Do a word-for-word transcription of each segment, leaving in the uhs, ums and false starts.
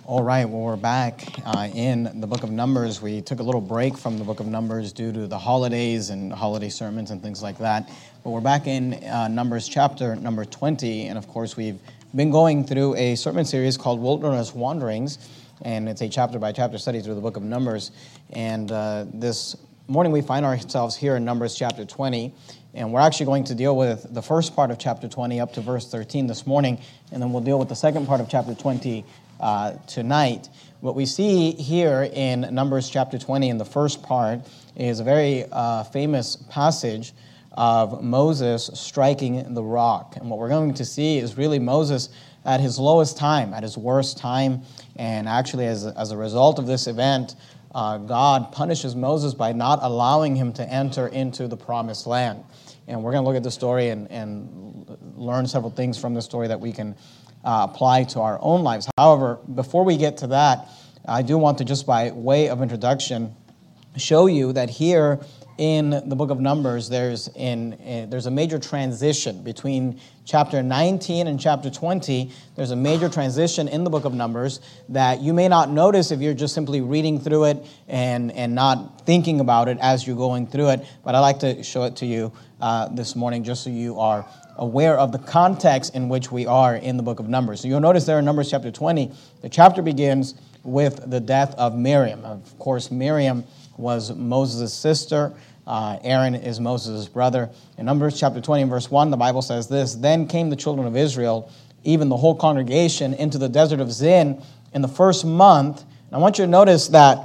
All right, well, we're back uh, in the book of Numbers. We took a little break from the book of Numbers due to the holidays and holiday sermons and things like that. But we're back in uh, Numbers chapter number twenty. And of course, we've been going through a sermon series called Wilderness Wanderings. And it's a chapter by chapter study through the book of Numbers. And uh, this morning we find ourselves here in Numbers chapter twenty. And we're actually going to deal with the first part of chapter twenty up to verse thirteen this morning. And then we'll deal with the second part of chapter twenty Uh, tonight. What we see here in Numbers chapter twenty in the first part is a very uh, famous passage of Moses striking the rock. And what we're going to see is really Moses at his lowest time, at his worst time. And actually, as a, as a result of this event, uh, God punishes Moses by not allowing him to enter into the promised land. And we're going to look at the story and, and learn several things from the story that we can Uh, apply to our own lives. However, before we get to that, I do want to, just by way of introduction, show you that here in the book of Numbers, there's in uh, there's a major transition between chapter nineteen and chapter twenty. There's a major transition in the book of Numbers that you may not notice if you're just simply reading through it and, and not thinking about it as you're going through it. But I'd like to show it to you uh, this morning just so you are aware of the context in which we are in the book of Numbers. So you'll notice there in Numbers chapter twenty, the chapter begins with the death of Miriam. Of course, Miriam was Moses' sister. Uh, Aaron is Moses' brother. In Numbers chapter twenty and verse one, the Bible says this: "Then came the children of Israel, even the whole congregation, into the desert of Zin in the first month." And I want you to notice that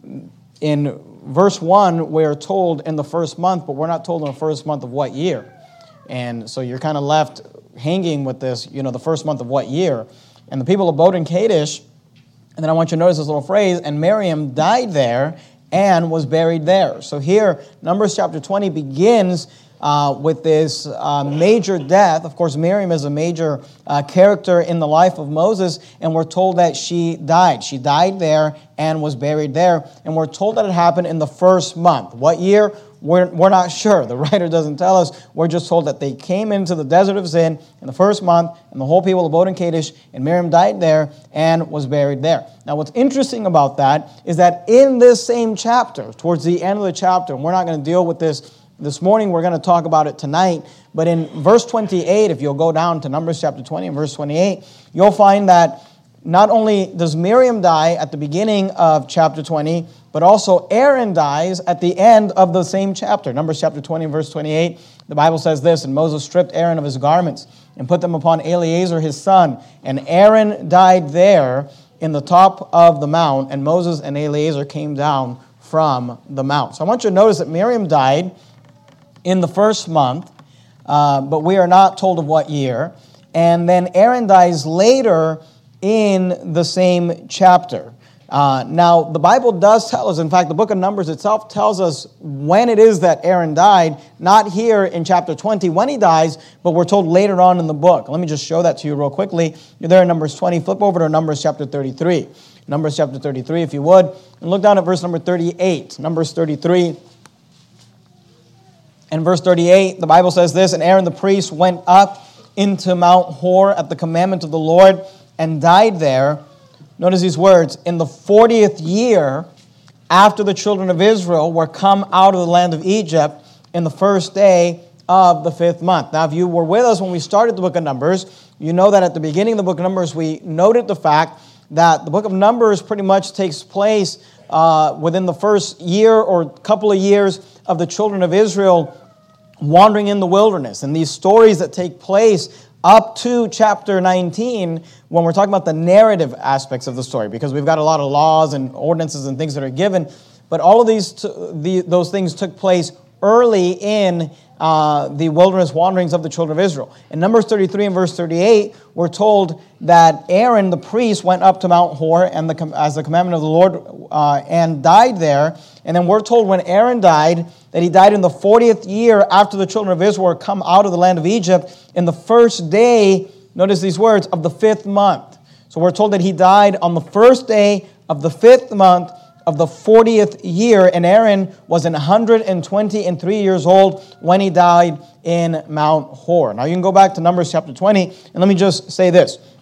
in verse one, we're told in the first month, but we're not told in the first month of what year. And so you're kind of left hanging with this, you know, the first month of what year. And the people abode in Kadesh, and then I want you to notice this little phrase, "and Miriam died there and was buried there." So here, Numbers chapter twenty begins uh, with this uh, major death. Of course, Miriam is a major uh, character in the life of Moses, and we're told that she died. She died there and was buried there. And we're told that it happened in the first month. What year? We're, we're not sure. The writer doesn't tell us. We're just told that they came into the desert of Zin in the first month, and the whole people abode in Kadesh, and Miriam died there and was buried there. Now, what's interesting about that is that in this same chapter, towards the end of the chapter, and we're not going to deal with this this morning, we're going to talk about it tonight, but in verse twenty-eight, if you'll go down to Numbers chapter twenty and verse twenty-eight, you'll find that not only does Miriam die at the beginning of chapter twenty, but also Aaron dies at the end of the same chapter. Numbers chapter twenty and verse twenty-eight, the Bible says this: "And Moses stripped Aaron of his garments and put them upon Eleazar his son. And Aaron died there in the top of the mount, and Moses and Eleazar came down from the mount." So I want you to notice that Miriam died in the first month, uh, but we are not told of what year. And then Aaron dies later in the same chapter. Uh, now, the Bible does tell us, in fact, the book of Numbers itself tells us when it is that Aaron died, not here in chapter twenty when he dies, but we're told later on in the book. Let me just show that to you real quickly. You're there in Numbers twenty. Flip over to Numbers chapter thirty-three. Numbers chapter thirty-three, if you would, and look down at verse number thirty-eight. Numbers thirty-three. And verse thirty-eight, the Bible says this: "And Aaron the priest went up into Mount Hor at the commandment of the Lord and died there." Notice these words: "In the fortieth year after the children of Israel were come out of the land of Egypt, in the first day of the fifth month." Now, if you were with us when we started the book of Numbers, you know that at the beginning of the book of Numbers, we noted the fact that the book of Numbers pretty much takes place uh, within the first year or couple of years of the children of Israel wandering in the wilderness. And these stories that take place up to chapter nineteen, when we're talking about the narrative aspects of the story, because we've got a lot of laws and ordinances and things that are given, but all of these t- the, those things took place early in uh, the wilderness wanderings of the children of Israel. In Numbers thirty-three and verse thirty-eight, we're told that Aaron the priest went up to Mount Hor and the, as the commandment of the Lord uh, and died there. And then we're told when Aaron died, that he died in the fortieth year after the children of Israel were come out of the land of Egypt, in the first day, notice these words, of the fifth month. So we're told that he died on the first day of the fifth month of the fortieth year, and Aaron was one hundred twenty and three years old when he died in Mount Hor. Now you can go back to Numbers chapter twenty, and let me just say this.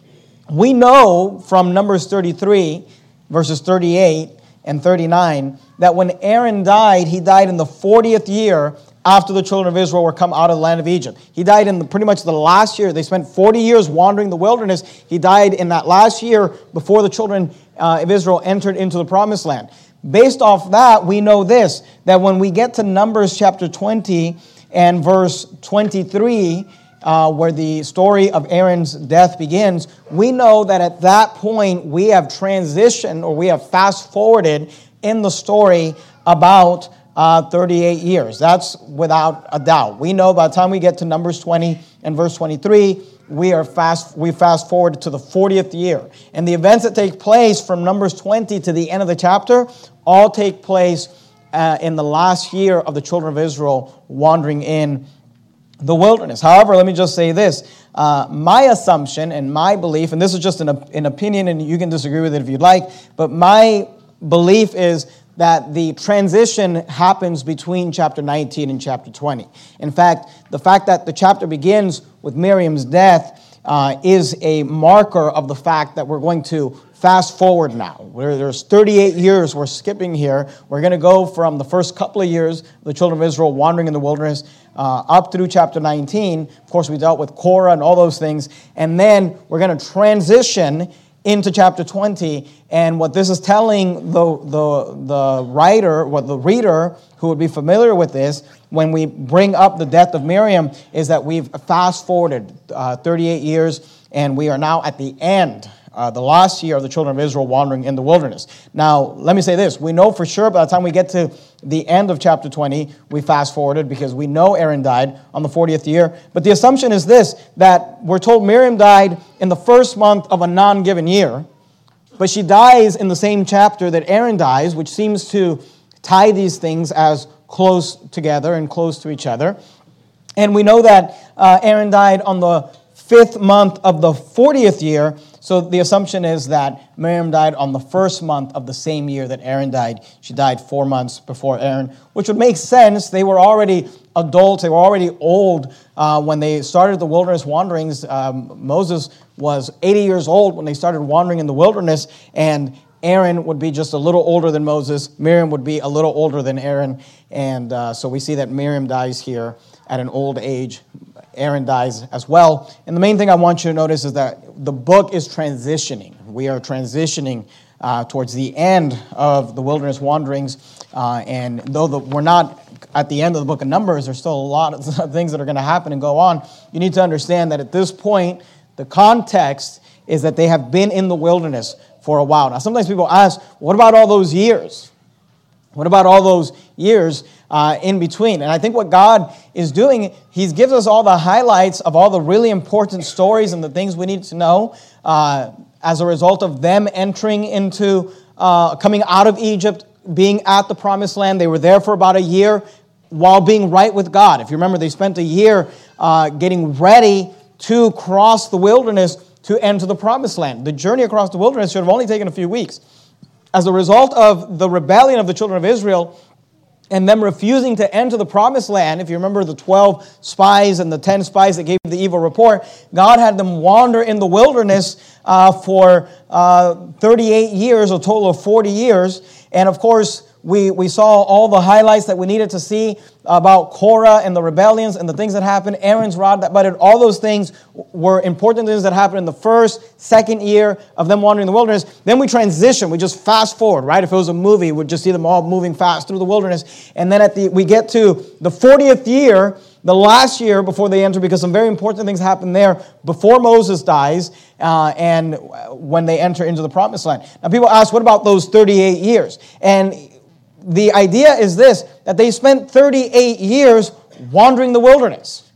we know from Numbers thirty-three, verses thirty-eight and thirty-nine, that when Aaron died, he died in the fortieth year after the children of Israel were come out of the land of Egypt. He died in the, pretty much the last year. They spent forty years wandering the wilderness. He died in that last year before the children uh, of Israel entered into the promised land. Based off that, we know this, that when we get to Numbers chapter twenty and verse twenty-three, uh, where the story of Aaron's death begins, we know that at that point we have transitioned, or we have fast-forwarded in the story about uh, thirty-eight years. That's without a doubt. We know by the time we get to Numbers twenty and verse twenty-three, we are fast. We fast forward to the fortieth year, and the events that take place from Numbers twenty to the end of the chapter all take place uh, in the last year of the children of Israel wandering in the wilderness. However, let me just say this. Uh, my assumption and my belief, and this is just an, an opinion, and you can disagree with it if you'd like, but my belief is that the transition happens between chapter nineteen and chapter twenty. In fact, the fact that the chapter begins with Miriam's death uh, is a marker of the fact that we're going to fast forward now. Where there's thirty-eight years we're skipping here. We're going to go from the first couple of years of the children of Israel wandering in the wilderness uh, up through chapter nineteen. Of course, we dealt with Korah and all those things. And then we're going to transition into chapter twenty, and what this is telling the, the, the writer, what the reader who would be familiar with this, when we bring up the death of Miriam, is that we've fast-forwarded uh, thirty-eight years, and we are now at the end, uh, the last year of the children of Israel wandering in the wilderness. Now, let me say this. We know for sure by the time we get to the end of chapter twenty, we fast-forwarded because we know Aaron died on the fortieth year. But the assumption is this, that we're told Miriam died in the first month of a non-given year, but she dies in the same chapter that Aaron dies, which seems to tie these things as close together and close to each other. And we know that uh, Aaron died on the fifth month of the fortieth year, so the assumption is that Miriam died on the first month of the same year that Aaron died. She died four months before Aaron, which would make sense. They were already adults. They were already old uh, when they started the wilderness wanderings. Um, Moses was eighty years old when they started wandering in the wilderness, and Aaron would be just a little older than Moses. Miriam would be a little older than Aaron. And uh, so we see that Miriam dies here at an old age. Aaron dies as well. And the main thing I want you to notice is that the book is transitioning. We are transitioning uh, towards the end of the wilderness wanderings. Uh, and though the, we're not at the end of the book of Numbers, there's still a lot of things that are going to happen and go on. You need to understand that at this point, the context is that they have been in the wilderness for a while. Now, sometimes people ask, what about all those years? What about all those years uh, in between? And I think what God is doing, He gives us all the highlights of all the really important stories and the things we need to know uh, as a result of them entering into, uh, coming out of Egypt, being at the promised land. They were there for about a year while being right with God. If you remember, they spent a year uh, getting ready to cross the wilderness to enter the promised land. The journey across the wilderness should have only taken a few weeks. As a result of the rebellion of the children of Israel and them refusing to enter the promised land, if you remember the twelve spies and the ten spies that gave the evil report, God had them wander in the wilderness uh, for uh, thirty-eight years, a total of forty years. And of course, we, we saw all the highlights that we needed to see about Korah and the rebellions and the things that happened, Aaron's rod that budded. All those things were important things that happened in the first, second year of them wandering in the wilderness. Then we transition. We just fast forward, right? If it was a movie, we'd just see them all moving fast through the wilderness. And then at the we get to the fortieth year, the last year before they enter, because some very important things happen there before Moses dies uh, and when they enter into the promised land. Now, people ask, what about those thirty-eight years? And the idea is this, that they spent thirty-eight years wandering the wilderness.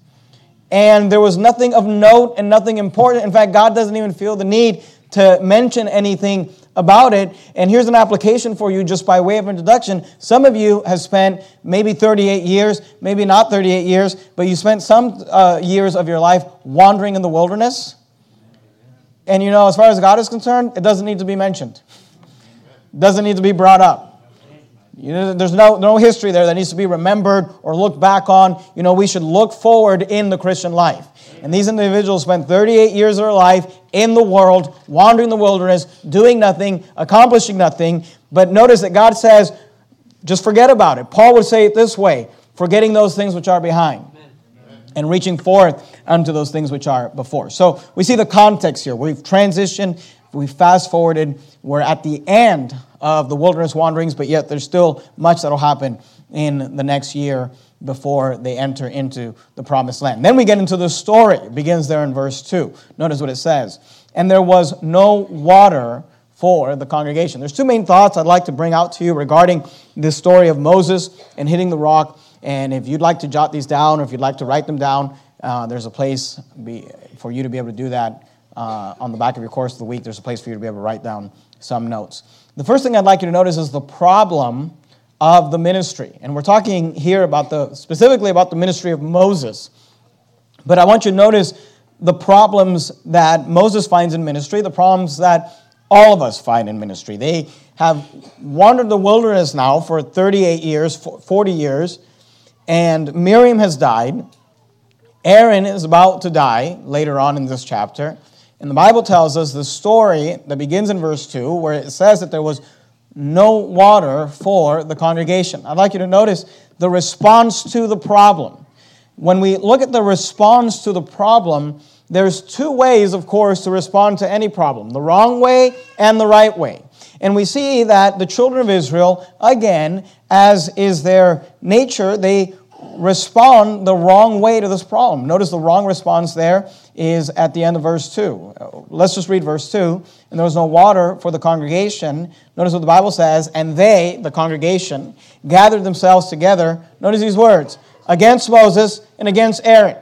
And there was nothing of note and nothing important. In fact, God doesn't even feel the need to mention anything about it. And here's an application for you just by way of introduction. Some of you have spent maybe thirty-eight years, maybe not thirty-eight years, but you spent some uh, years of your life wandering in the wilderness. And you know, as far as God is concerned, it doesn't need to be mentioned. It doesn't need to be brought up. You know, there's no, no history there that needs to be remembered or looked back on. You know, we should look forward in the Christian life. And these individuals spent thirty-eight years of their life in the world, wandering the wilderness, doing nothing, accomplishing nothing. But notice that God says, just forget about it. Paul would say it this way, forgetting those things which are behind and reaching forth unto those things which are before. So we see the context here. We've transitioned, we've fast forwarded, we're at the end of the wilderness wanderings, but yet there's still much that will happen in the next year before they enter into the promised land. Then we get into the story. It begins there in verse two. Notice what it says. And there was no water for the congregation. There's two main thoughts I'd like to bring out to you regarding this story of Moses and hitting the rock. And if you'd like to jot these down, or if you'd like to write them down, uh, there's a place be, for you to be able to do that. Uh, on the back of your course of the week, there's a place for you to be able to write down some notes. The first thing I'd like you to notice is the problem of the ministry. And we're talking here about the specifically about the ministry of Moses. But I want you to notice the problems that Moses finds in ministry, the problems that all of us find in ministry. They have wandered the wilderness now for thirty-eight years, forty years, and Miriam has died. Aaron is about to die later on in this chapter. And the Bible tells us the story that begins in verse two, where it says that there was no water for the congregation. I'd like you to notice the response to the problem. When we look at the response to the problem, there's two ways, of course, to respond to any problem, the wrong way and the right way. And we see that the children of Israel, again, as is their nature, they respond the wrong way to this problem. Notice the wrong response there is at the end of verse two. Let's just read verse two. And there was no water for the congregation. Notice what the Bible says. And they, the congregation, gathered themselves together. Notice these words. Against Moses and against Aaron.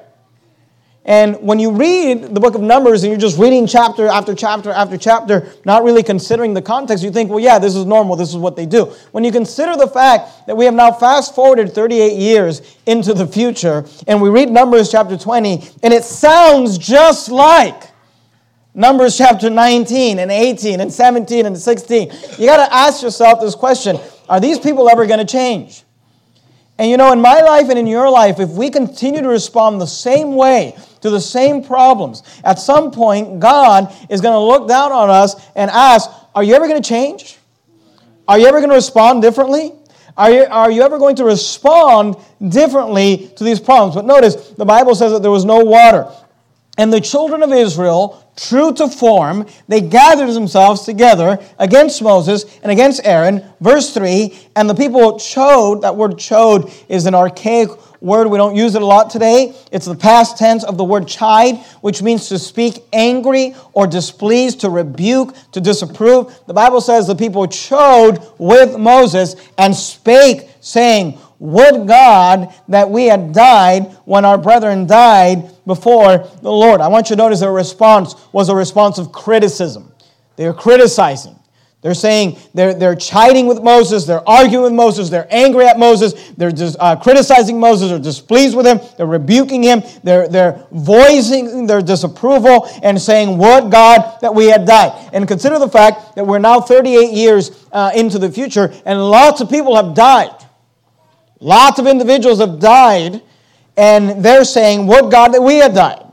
And when you read the book of Numbers and you're just reading chapter after chapter after chapter, not really considering the context, you think, well, yeah, this is normal, this is what they do. When you consider the fact that we have now fast-forwarded thirty-eight years into the future, and we read Numbers chapter twenty, and it sounds just like Numbers chapter nineteen and eighteen and seventeen and sixteen. You got to ask yourself this question, are these people ever going to change? And you know, in my life and in your life, if we continue to respond the same way to the same problems, at some point, God is going to look down on us and ask, are you ever going to change? Are you ever going to respond differently? Are you, are you ever going to respond differently to these problems? But notice, the Bible says that there was no water. And the children of Israel, true to form, they gathered themselves together against Moses and against Aaron. Verse three, and the people chode. That word chode is an archaic word. We don't use it a lot today. It's the past tense of the word chide, which means to speak angry or displeased, to rebuke, to disapprove. The Bible says the people chode with Moses and spake, saying, would God that we had died when our brethren died before the Lord. I want you to notice their response was a response of criticism. They are criticizing. They're saying, they're, they're chiding with Moses, they're arguing with Moses, they're angry at Moses, they're just, uh, criticizing Moses, they're displeased with him, they're rebuking him, they're, they're voicing their disapproval and saying, would God that we had died. And consider the fact that we're now thirty-eight years uh, into the future, and lots of people have died. Lots of individuals have died, and they're saying, would God that we had died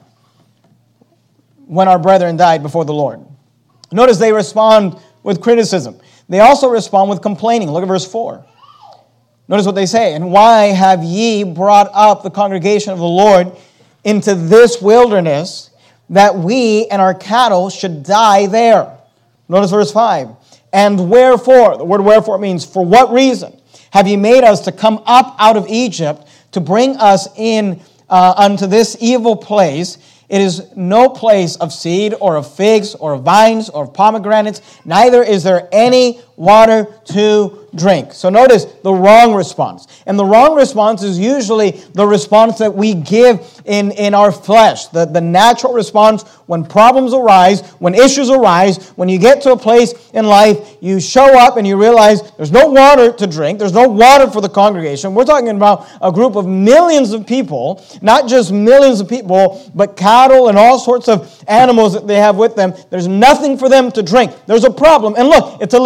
when our brethren died before the Lord. Notice they respond with criticism. They also respond with complaining. Look at verse four. Notice what they say. And why have ye brought up the congregation of the Lord into this wilderness, that we and our cattle should die there? Notice verse five. And wherefore, the word wherefore means for what reason have ye made us to come up out of Egypt to bring us in uh, unto this evil place? It is no place of seed or of figs or of vines or of pomegranates, neither is there any water to drink. So notice the wrong response. And the wrong response is usually the response that we give in, in our flesh. The, the natural response when problems arise, when issues arise, when you get to a place in life, you show up and you realize there's no water to drink, there's no water for the congregation. We're talking about a group of millions of people, not just millions of people, but cattle and all sorts of animals that they have with them. There's nothing for them to drink. There's a problem. And look, it's a legitimate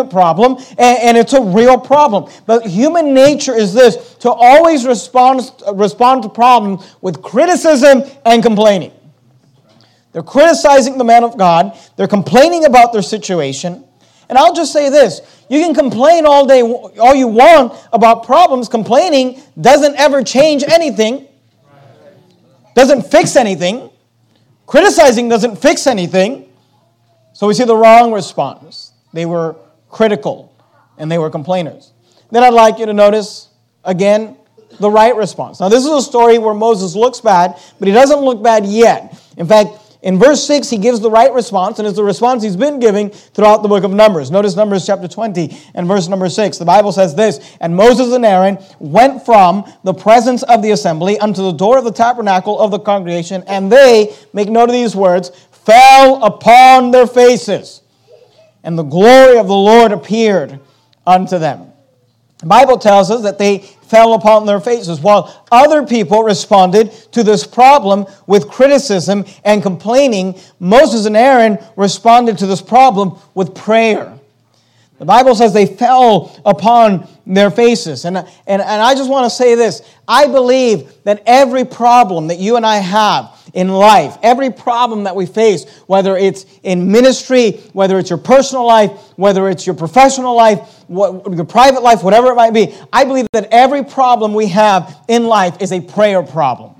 legitimate problem, and, and it's a real problem. But human nature is this, to always respond, respond to problems with criticism and complaining. They're criticizing the man of God. They're complaining about their situation. And I'll just say this. You can complain all day, all you want about problems. Complaining doesn't ever change anything. Doesn't fix anything. Criticizing doesn't fix anything. So we see the wrong response. They were critical and they were complainers. Then I'd like you to notice, again, the right response. Now this is a story where Moses looks bad, but he doesn't look bad yet. In fact, in verse six, he gives the right response, and it's the response he's been giving throughout the book of Numbers. Notice Numbers chapter twenty and verse number six. The Bible says this, "And Moses and Aaron went from the presence of the assembly unto the door of the tabernacle of the congregation, and they," make note of these words, "fell upon their faces, and the glory of the Lord appeared unto them." The Bible tells us that they fell upon their faces, while other people responded to this problem with criticism and complaining. Moses and Aaron responded to this problem with prayer. The Bible says they fell upon their faces. And, and, and I just want to say this. I believe that every problem that you and I have in life, every problem that we face, whether it's in ministry, whether it's your personal life, whether it's your professional life, what, your private life, whatever it might be, I believe that every problem we have in life is a prayer problem.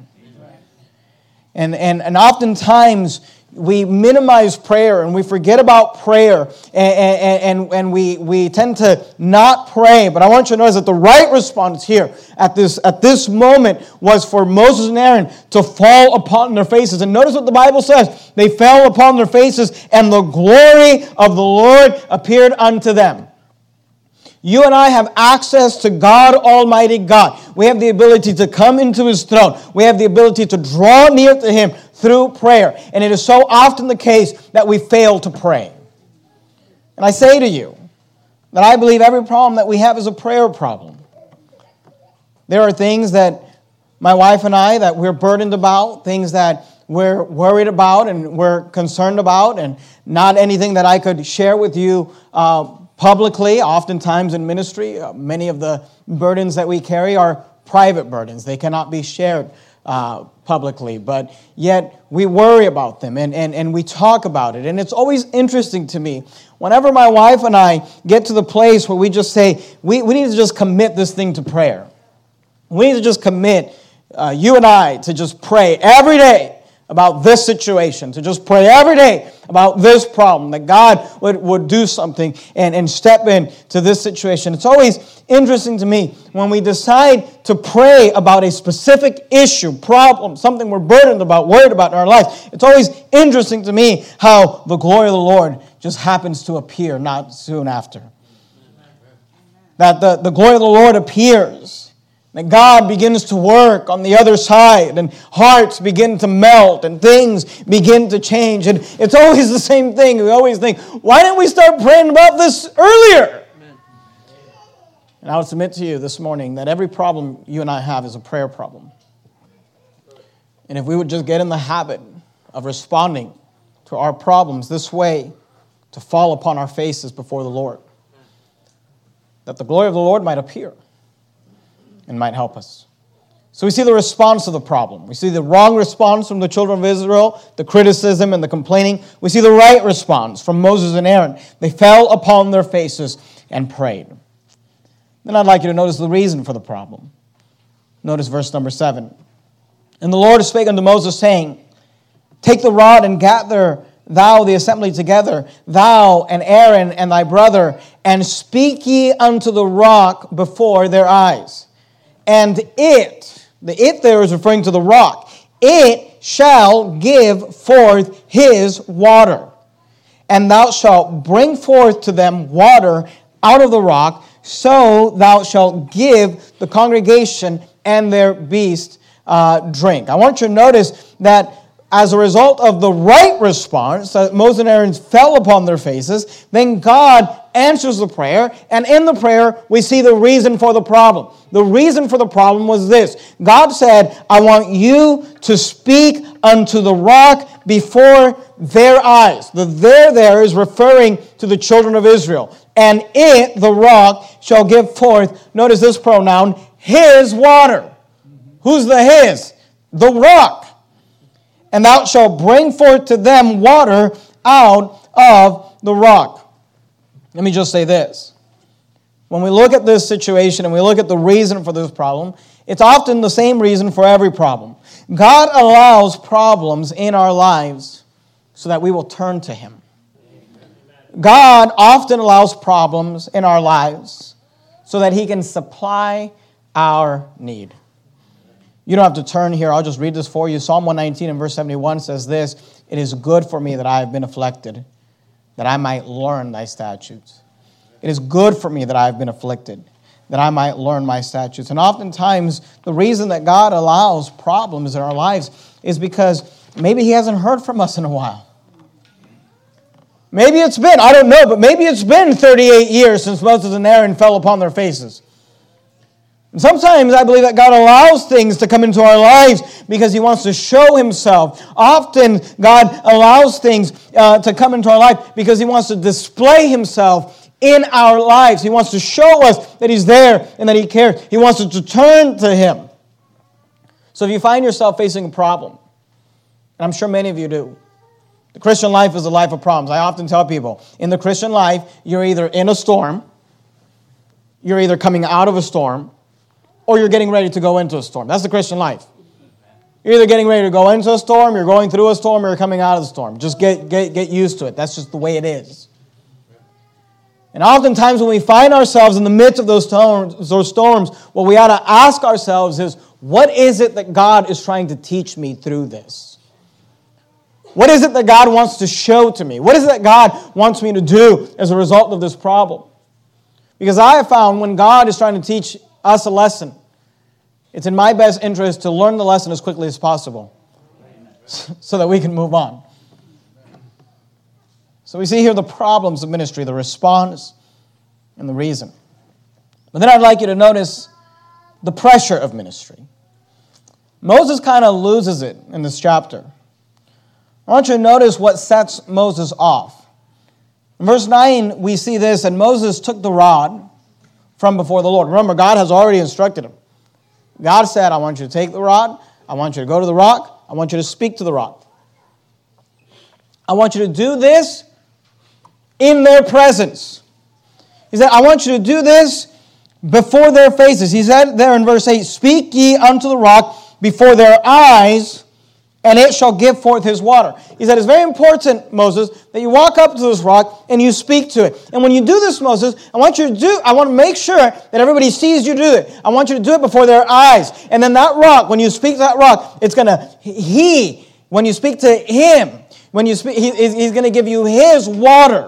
And, and, and oftentimes, we minimize prayer and we forget about prayer and, and, and we, we tend to not pray. But I want you to notice that the right response here at this, at this moment was for Moses and Aaron to fall upon their faces. And notice what the Bible says. They fell upon their faces and the glory of the Lord appeared unto them. You and I have access to God Almighty God. We have the ability to come into His throne. We have the ability to draw near to Him through prayer. And it is so often the case that we fail to pray. And I say to you that I believe every problem that we have is a prayer problem. There are things that my wife and I, that we're burdened about, things that we're worried about and we're concerned about, and not anything that I could share with you uh, publicly. Oftentimes in ministry, uh, many of the burdens that we carry are private burdens. They cannot be shared uh, publicly, but yet we worry about them and, and, and we talk about it. And it's always interesting to me, whenever my wife and I get to the place where we just say, we, we need to just commit this thing to prayer. We need to just commit, uh, you and I, to just pray every day about this situation, to just pray every day about this problem, that God would, would do something and, and step in to this situation. It's always interesting to me when we decide to pray about a specific issue, problem, something we're burdened about, worried about in our life. It's always interesting to me how the glory of the Lord just happens to appear not soon after. That the, the glory of the Lord appears. That God begins to work on the other side, and hearts begin to melt, and things begin to change. And it's always the same thing. We always think, why didn't we start praying about this earlier? Amen. And I would submit to you this morning that every problem you and I have is a prayer problem. And if we would just get in the habit of responding to our problems this way, to fall upon our faces before the Lord, that the glory of the Lord might appear and might help us. So we see the response to the problem. We see the wrong response from the children of Israel, the criticism and the complaining. We see the right response from Moses and Aaron. They fell upon their faces and prayed. Then I'd like you to notice the reason for the problem. Notice verse number seven. And the Lord spake unto Moses, saying, Take the rod and gather thou the assembly together, thou and Aaron and thy brother, and speak ye unto the rock before their eyes. And it, the it there is referring to the rock, it shall give forth his water. And thou shalt bring forth to them water out of the rock, so thou shalt give the congregation and their beast uh, drink. I want you to notice that as a result of the right response, that Moses and Aaron fell upon their faces, then God answers the prayer, and in the prayer, we see the reason for the problem. The reason for the problem was this. God said, I want you to speak unto the rock before their eyes. The there there is referring to the children of Israel. And it, the rock, shall give forth, notice this pronoun, his water. Who's the his? The rock. And thou shalt bring forth to them water out of the rock. Let me just say this. When we look at this situation and we look at the reason for this problem, it's often the same reason for every problem. God allows problems in our lives so that we will turn to Him. God often allows problems in our lives so that He can supply our need. You don't have to turn here. I'll just read this for you. Psalm one nineteen and verse seventy-one says this, "It is good for me that I have been afflicted, that I might learn thy statutes." It is good for me that I have been afflicted, that I might learn my statutes. And oftentimes, the reason that God allows problems in our lives is because maybe He hasn't heard from us in a while. Maybe it's been, I don't know, but maybe it's been thirty-eight years since Moses and Aaron fell upon their faces. And sometimes I believe that God allows things to come into our lives because He wants to show Himself. Often God allows things uh, to come into our life because He wants to display Himself in our lives. He wants to show us that He's there and that He cares. He wants us to turn to Him. So if you find yourself facing a problem, and I'm sure many of you do, the Christian life is a life of problems. I often tell people, in the Christian life, you're either in a storm, you're either coming out of a storm, or you're getting ready to go into a storm. That's the Christian life. You're either getting ready to go into a storm, you're going through a storm, or you're coming out of the storm. Just get, get, get used to it. That's just the way it is. And oftentimes when we find ourselves in the midst of those storms, those storms, what we ought to ask ourselves is, what is it that God is trying to teach me through this? What is it that God wants to show to me? What is it that God wants me to do as a result of this problem? Because I have found when God is trying to teach us a lesson, it's in my best interest to learn the lesson as quickly as possible so that we can move on. So we see here the problems of ministry, the response, and the reason. But then I'd like you to notice the pressure of ministry. Moses kind of loses it in this chapter. I want you to notice what sets Moses off. In verse nine, we see this, and Moses took the rod from before the Lord. Remember, God has already instructed him. God said, I want you to take the rod, I want you to go to the rock, I want you to speak to the rock. I want you to do this in their presence. He said, I want you to do this before their faces. He said there in verse eight, speak ye unto the rock before their eyes, and it shall give forth his water. He said, it's very important, Moses, that you walk up to this rock and you speak to it. And when you do this, Moses, I want you to do, I want to make sure that everybody sees you do it. I want you to do it before their eyes. And then that rock, when you speak to that rock, it's going to, he, when you speak to him, when you speak, he, he's going to give you his water.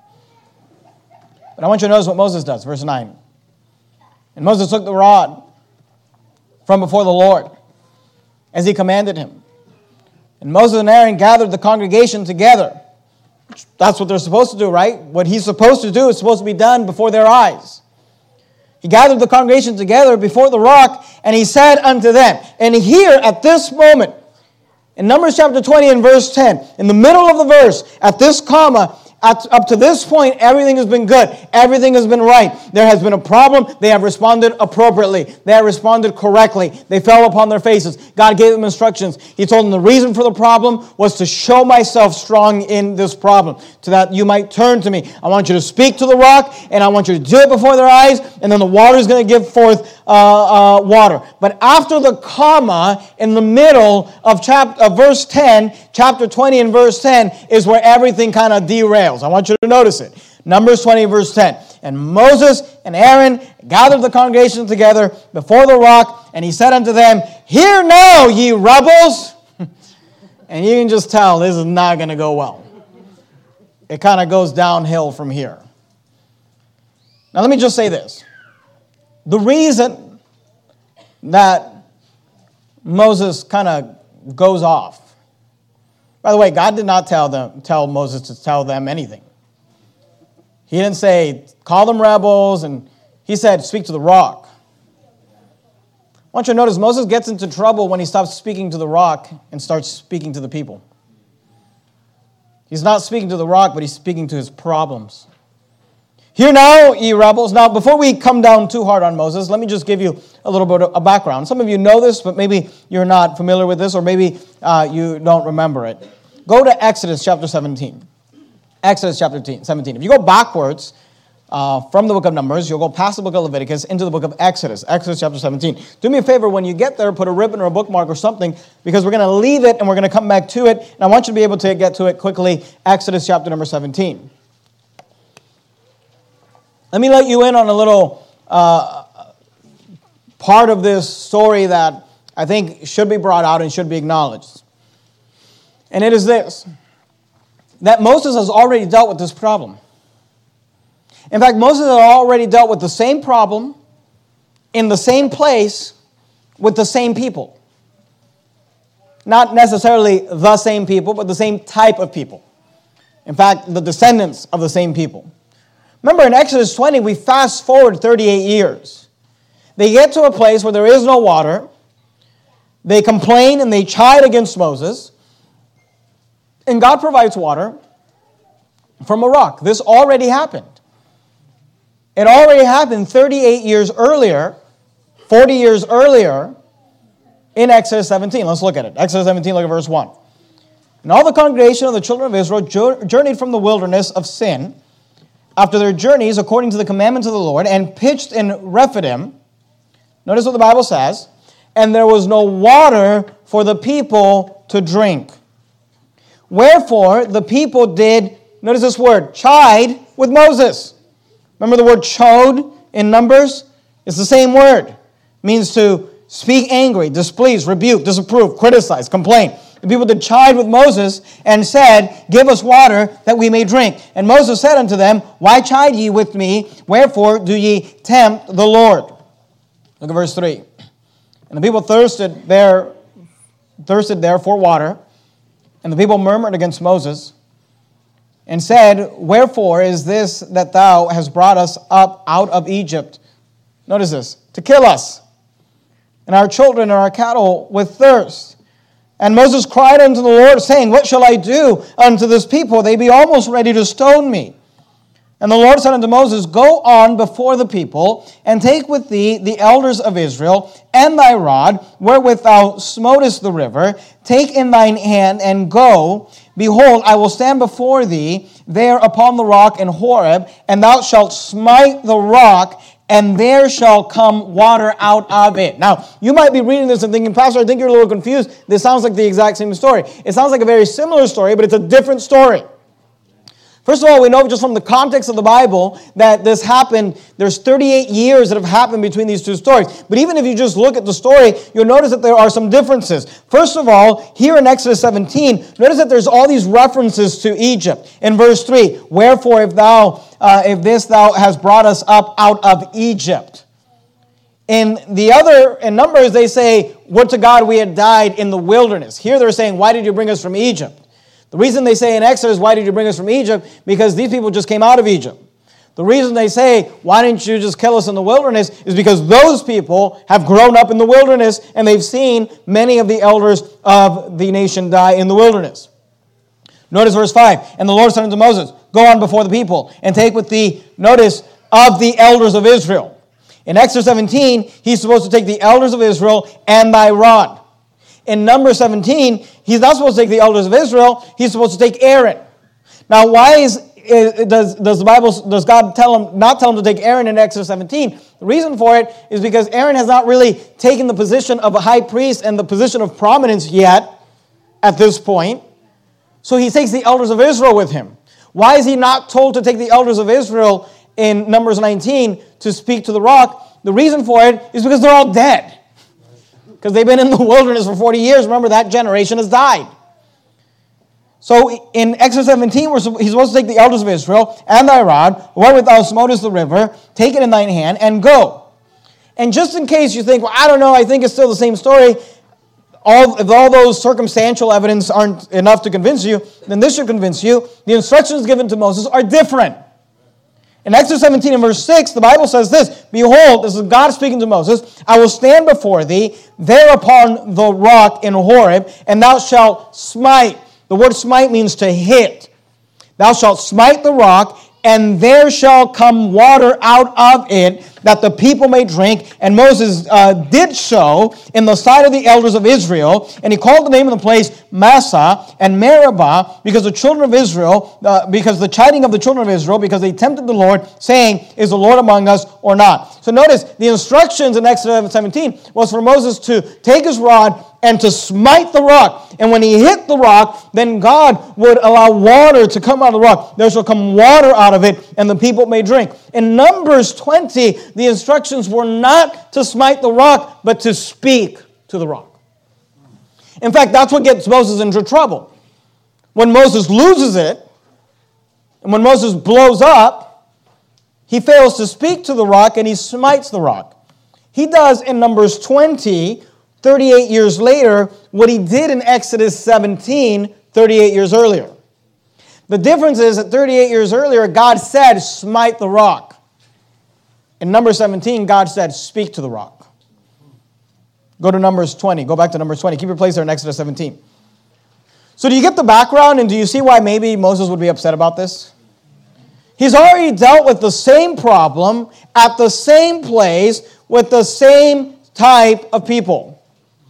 But I want you to notice what Moses does, verse nine. And Moses took the rod from before the Lord, as he commanded him. And Moses and Aaron gathered the congregation together. That's what they're supposed to do, right? What he's supposed to do is supposed to be done before their eyes. He gathered the congregation together before the rock, and he said unto them, and here at this moment, in Numbers chapter twenty and verse ten, in the middle of the verse, at this comma, At, up to this point, everything has been good. Everything has been right. There has been a problem. They have responded appropriately. They have responded correctly. They fell upon their faces. God gave them instructions. He told them the reason for the problem was to show myself strong in this problem, so that you might turn to me. I want you to speak to the rock, and I want you to do it before their eyes, and then the water is going to give forth uh, uh, water. But after the comma, in the middle of chapter, uh, verse ten, chapter twenty and verse ten, is where everything kind of derails. I want you to notice it. Numbers twenty, verse ten. And Moses and Aaron gathered the congregation together before the rock, and he said unto them, hear now, ye rebels. And you can just tell this is not going to go well. It kind of goes downhill from here. Now let me just say this. The reason that Moses kind of goes off. By the way, God did not tell them, tell Moses to tell them anything. He didn't say, call them rebels, and he said, speak to the rock. I want you to notice Moses gets into trouble when he stops speaking to the rock and starts speaking to the people. He's not speaking to the rock, but he's speaking to his problems. Hear now, ye rebels. Now, before we come down too hard on Moses, let me just give you a little bit of a background. Some of you know this, but maybe you're not familiar with this, or maybe uh, you don't remember it. Go to Exodus chapter seventeen. Exodus chapter seventeen. If you go backwards uh, from the book of Numbers, you'll go past the book of Leviticus into the book of Exodus. Exodus chapter seventeen. Do me a favor, when you get there, put a ribbon or a bookmark or something, because we're going to leave it and we're going to come back to it. And I want you to be able to get to it quickly. Exodus chapter number seventeen. Let me let you in on a little uh, part of this story that I think should be brought out and should be acknowledged. And it is this, that Moses has already dealt with this problem. In fact, Moses has already dealt with the same problem in the same place with the same people. Not necessarily the same people, but the same type of people. In fact, the descendants of the same people. Remember, in Exodus twenty, we fast forward thirty-eight years. They get to a place where there is no water. They complain and they chide against Moses. And God provides water from a rock. This already happened. It already happened thirty-eight years earlier, forty years earlier, in Exodus seventeen. Let's look at it. Exodus seventeen, look at verse one. And all the congregation of the children of Israel journeyed from the wilderness of Sin, after their journeys, according to the commandments of the Lord, and pitched in Rephidim. Notice what the Bible says. And there was no water for the people to drink. Wherefore, the people did, notice this word, chide with Moses. Remember the word chode in Numbers? It's the same word. It means to speak angry, displease, rebuke, disapprove, criticize, complain. The people did chide with Moses and said, give us water that we may drink. And Moses said unto them, why chide ye with me? Wherefore do ye tempt the Lord? Look at verse three. And the people thirsted there, thirsted there for water. And the people murmured against Moses and said, wherefore is this that thou hast brought us up out of Egypt? Notice this, to kill us, and our children and our cattle with thirst. And Moses cried unto the Lord, saying, what shall I do unto this people? They be almost ready to stone me. And the Lord said unto Moses, go on before the people, and take with thee the elders of Israel, and thy rod, wherewith thou smotest the river. Take in thine hand, and go. Behold, I will stand before thee there upon the rock in Horeb, and thou shalt smite the rock, and there shall come water out of it. Now, you might be reading this and thinking, Pastor, I think you're a little confused. This sounds like the exact same story. It sounds like a very similar story, but it's a different story. First of all, we know just from the context of the Bible that this happened. There's thirty-eight years that have happened between these two stories. But even if you just look at the story, you'll notice that there are some differences. First of all, here in Exodus seventeen, notice that there's all these references to Egypt. In verse three, wherefore if thou, uh, if this thou hast brought us up out of Egypt. In the other, in Numbers, they say, would to God we had died in the wilderness. Here they're saying, why did you bring us from Egypt? The reason they say in Exodus, why did you bring us from Egypt? Because these people just came out of Egypt. The reason they say, why didn't you just kill us in the wilderness, is because those people have grown up in the wilderness and they've seen many of the elders of the nation die in the wilderness. Notice verse five. And the Lord said unto Moses, go on before the people and take with thee, notice, of the elders of Israel. In Exodus seventeen, he's supposed to take the elders of Israel and thy rod. In Numbers seventeen, he's not supposed to take the elders of Israel. He's supposed to take Aaron. Now, why is, does, does the Bible, does God tell him, not tell him to take Aaron in Exodus seventeen? The reason for it is because Aaron has not really taken the position of a high priest and the position of prominence yet at this point. So he takes the elders of Israel with him. Why is he not told to take the elders of Israel in Numbers nineteen to speak to the rock? The reason for it is because they're all dead. Because they've been in the wilderness for forty years. Remember, that generation has died. So in Exodus seventeen, we're, he's supposed to take the elders of Israel and thy rod, wherewith thou smotest the river, take it in thine hand, and go. And just in case you think, well, I don't know, I think it's still the same story, all, if all those circumstantial evidence aren't enough to convince you, then this should convince you. The instructions given to Moses are different. In Exodus seventeen and verse six, the Bible says this, behold, this is God speaking to Moses, I will stand before thee there upon the rock in Horeb, and thou shalt smite. The word smite means to hit, thou shalt smite the rock, and there shall come water out of it, that the people may drink. And Moses uh, did so in the sight of the elders of Israel, and he called the name of the place Massah and Meribah, because the children of Israel, uh, because the chiding of the children of Israel, because they tempted the Lord, saying, is the Lord among us or not? So notice, the instructions in Exodus seventeen was for Moses to take his rod and to smite the rock. And when he hit the rock, then God would allow water to come out of the rock. There shall come water out of it, and the people may drink. In Numbers twenty, the instructions were not to smite the rock, but to speak to the rock. In fact, that's what gets Moses into trouble. When Moses loses it, and when Moses blows up, he fails to speak to the rock, and he smites the rock. He does in Numbers twenty, thirty-eight years later, what he did in Exodus seventeen, thirty-eight years earlier. The difference is that thirty-eight years earlier, God said, smite the rock. In Numbers seventeen, God said, speak to the rock. Go to Numbers twenty. Go back to Numbers twenty. Keep your place there in Exodus seventeen. So do you get the background, and do you see why maybe Moses would be upset about this? He's already dealt with the same problem at the same place with the same type of people.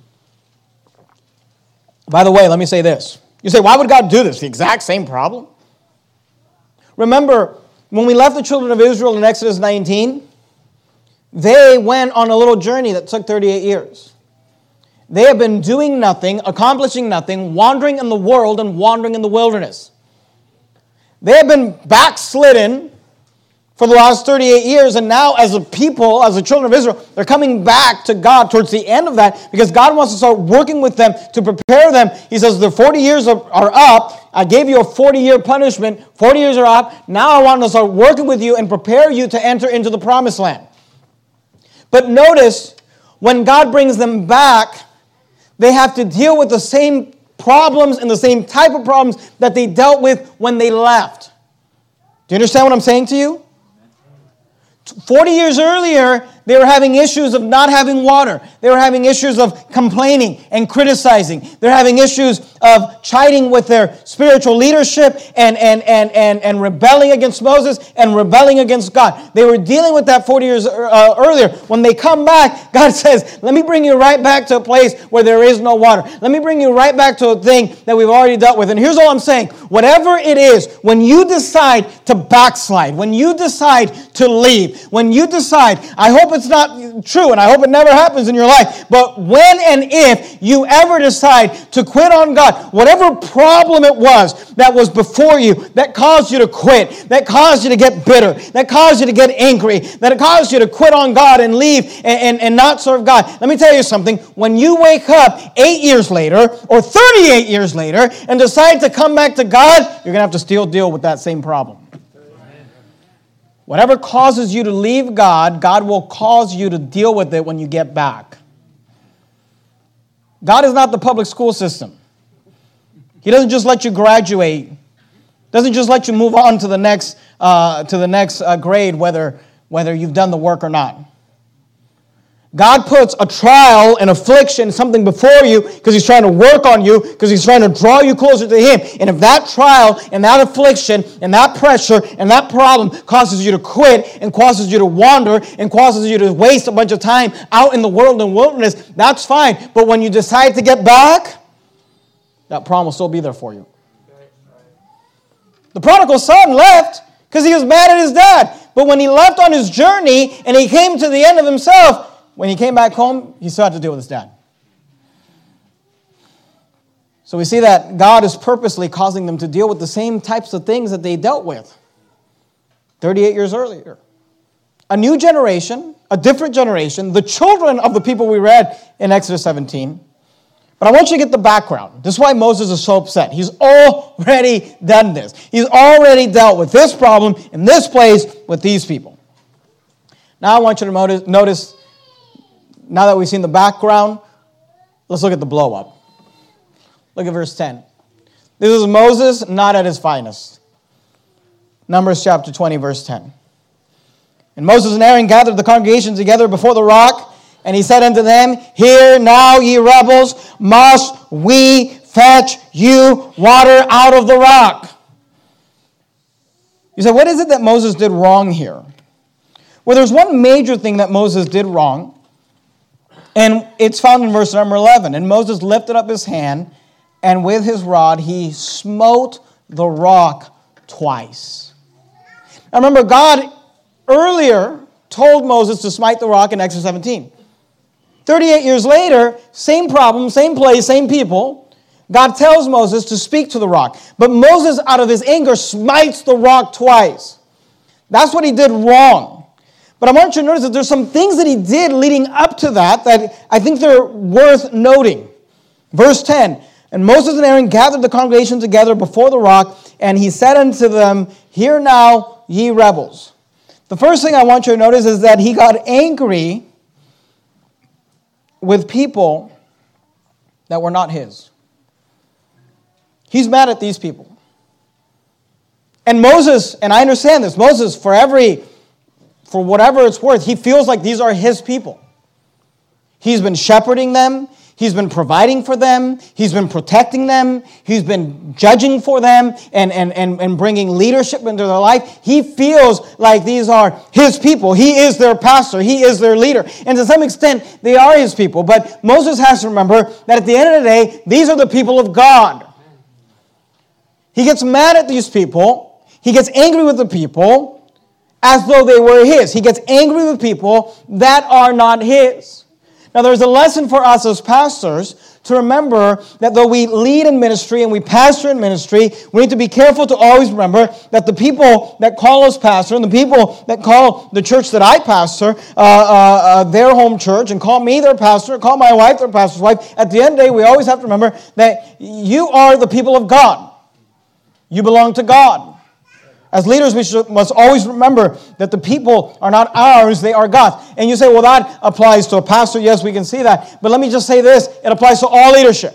By the way, let me say this. You say, why would God do this? The exact same problem? Remember, when we left the children of Israel in Exodus nineteen, they went on a little journey that took thirty-eight years. They have been doing nothing, accomplishing nothing, wandering in the world and wandering in the wilderness. They have been backslidden for the last thirty-eight years, and now as a people, as the children of Israel, they're coming back to God towards the end of that, because God wants to start working with them to prepare them. He says, the forty years are, are up. I gave you a forty-year punishment. forty years are up. Now I want to start working with you and prepare you to enter into the promised land. But notice, when God brings them back, they have to deal with the same problems and the same type of problems that they dealt with when they left. Do you understand what I'm saying to you? forty years earlier, they were having issues of not having water. They were having issues of complaining and criticizing. They're having issues of chiding with their spiritual leadership and, and, and, and, and rebelling against Moses and rebelling against God. They were dealing with that forty years uh, earlier. When they come back, God says, let me bring you right back to a place where there is no water. Let me bring you right back to a thing that we've already dealt with. And here's all I'm saying. Whatever it is, when you decide to backslide, when you decide to leave, when you decide, I hope it's not true, and I hope it never happens in your life, but when and if you ever decide to quit on God, whatever problem it was that was before you, that caused you to quit, that caused you to get bitter, that caused you to get angry, that it caused you to quit on God and leave and, and, and not serve God, let me tell you something. When you wake up eight years later or thirty-eight years later and decide to come back to God, you're going to have to still deal with that same problem. Whatever causes you to leave God, God will cause you to deal with it when you get back. God is not the public school system. He doesn't just let you graduate. Doesn't just let you move on to the next uh, to the next uh, grade, whether whether you've done the work or not. God puts a trial, an affliction, something before you because He's trying to work on you, because He's trying to draw you closer to Him. And if that trial and that affliction and that pressure and that problem causes you to quit and causes you to wander and causes you to waste a bunch of time out in the world and wilderness, that's fine. But when you decide to get back, that problem will still be there for you. The prodigal son left because he was mad at his dad. But when he left on his journey and he came to the end of himself, when he came back home, he still had to deal with his dad. So we see that God is purposely causing them to deal with the same types of things that they dealt with thirty-eight years earlier. A new generation, a different generation, the children of the people we read in Exodus seventeen. But I want you to get the background. This is why Moses is so upset. He's already done this. He's already dealt with this problem in this place with these people. Now I want you to notice, notice now that we've seen the background, let's look at the blow up. Look at verse ten. This is Moses not at his finest. Numbers chapter twenty, verse ten. And Moses and Aaron gathered the congregation together before the rock, and he said unto them, Hear now, ye rebels, must we fetch you water out of the rock? You say, what is it that Moses did wrong here? Well, there's one major thing that Moses did wrong, and it's found in verse number eleven. And Moses lifted up his hand, and with his rod he smote the rock twice. Now remember, God earlier told Moses to smite the rock in Exodus seventeen. thirty-eight years later, same problem, same place, same people. God tells Moses to speak to the rock. But Moses, out of his anger, smites the rock twice. That's what he did wrong. But I want you to notice that there's some things that he did leading up to that that I think they're worth noting. Verse ten, and Moses and Aaron gathered the congregation together before the rock, and he said unto them, hear now, ye rebels. The first thing I want you to notice is that he got angry with people that were not his. He's mad at these people. And Moses, and I understand this, Moses, for every, for whatever it's worth, he feels like these are his people. He's been shepherding them. He's been providing for them. He's been protecting them. He's been judging for them and, and, and, and bringing leadership into their life. He feels like these are his people. He is their pastor. He is their leader. And to some extent, they are his people. But Moses has to remember that at the end of the day, these are the people of God. He gets mad at these people. He gets angry with the people as though they were his. He gets angry with people that are not his. Now, there's a lesson for us as pastors to remember that though we lead in ministry and we pastor in ministry, we need to be careful to always remember that the people that call us pastor and the people that call the church that I pastor uh, uh, uh, their home church and call me their pastor, call my wife their pastor's wife, at the end of the day, we always have to remember that you are the people of God. You belong to God. As leaders, we should, must always remember that the people are not ours, they are God's. And you say, well, that applies to a pastor. Yes, we can see that. But let me just say this. It applies to all leadership.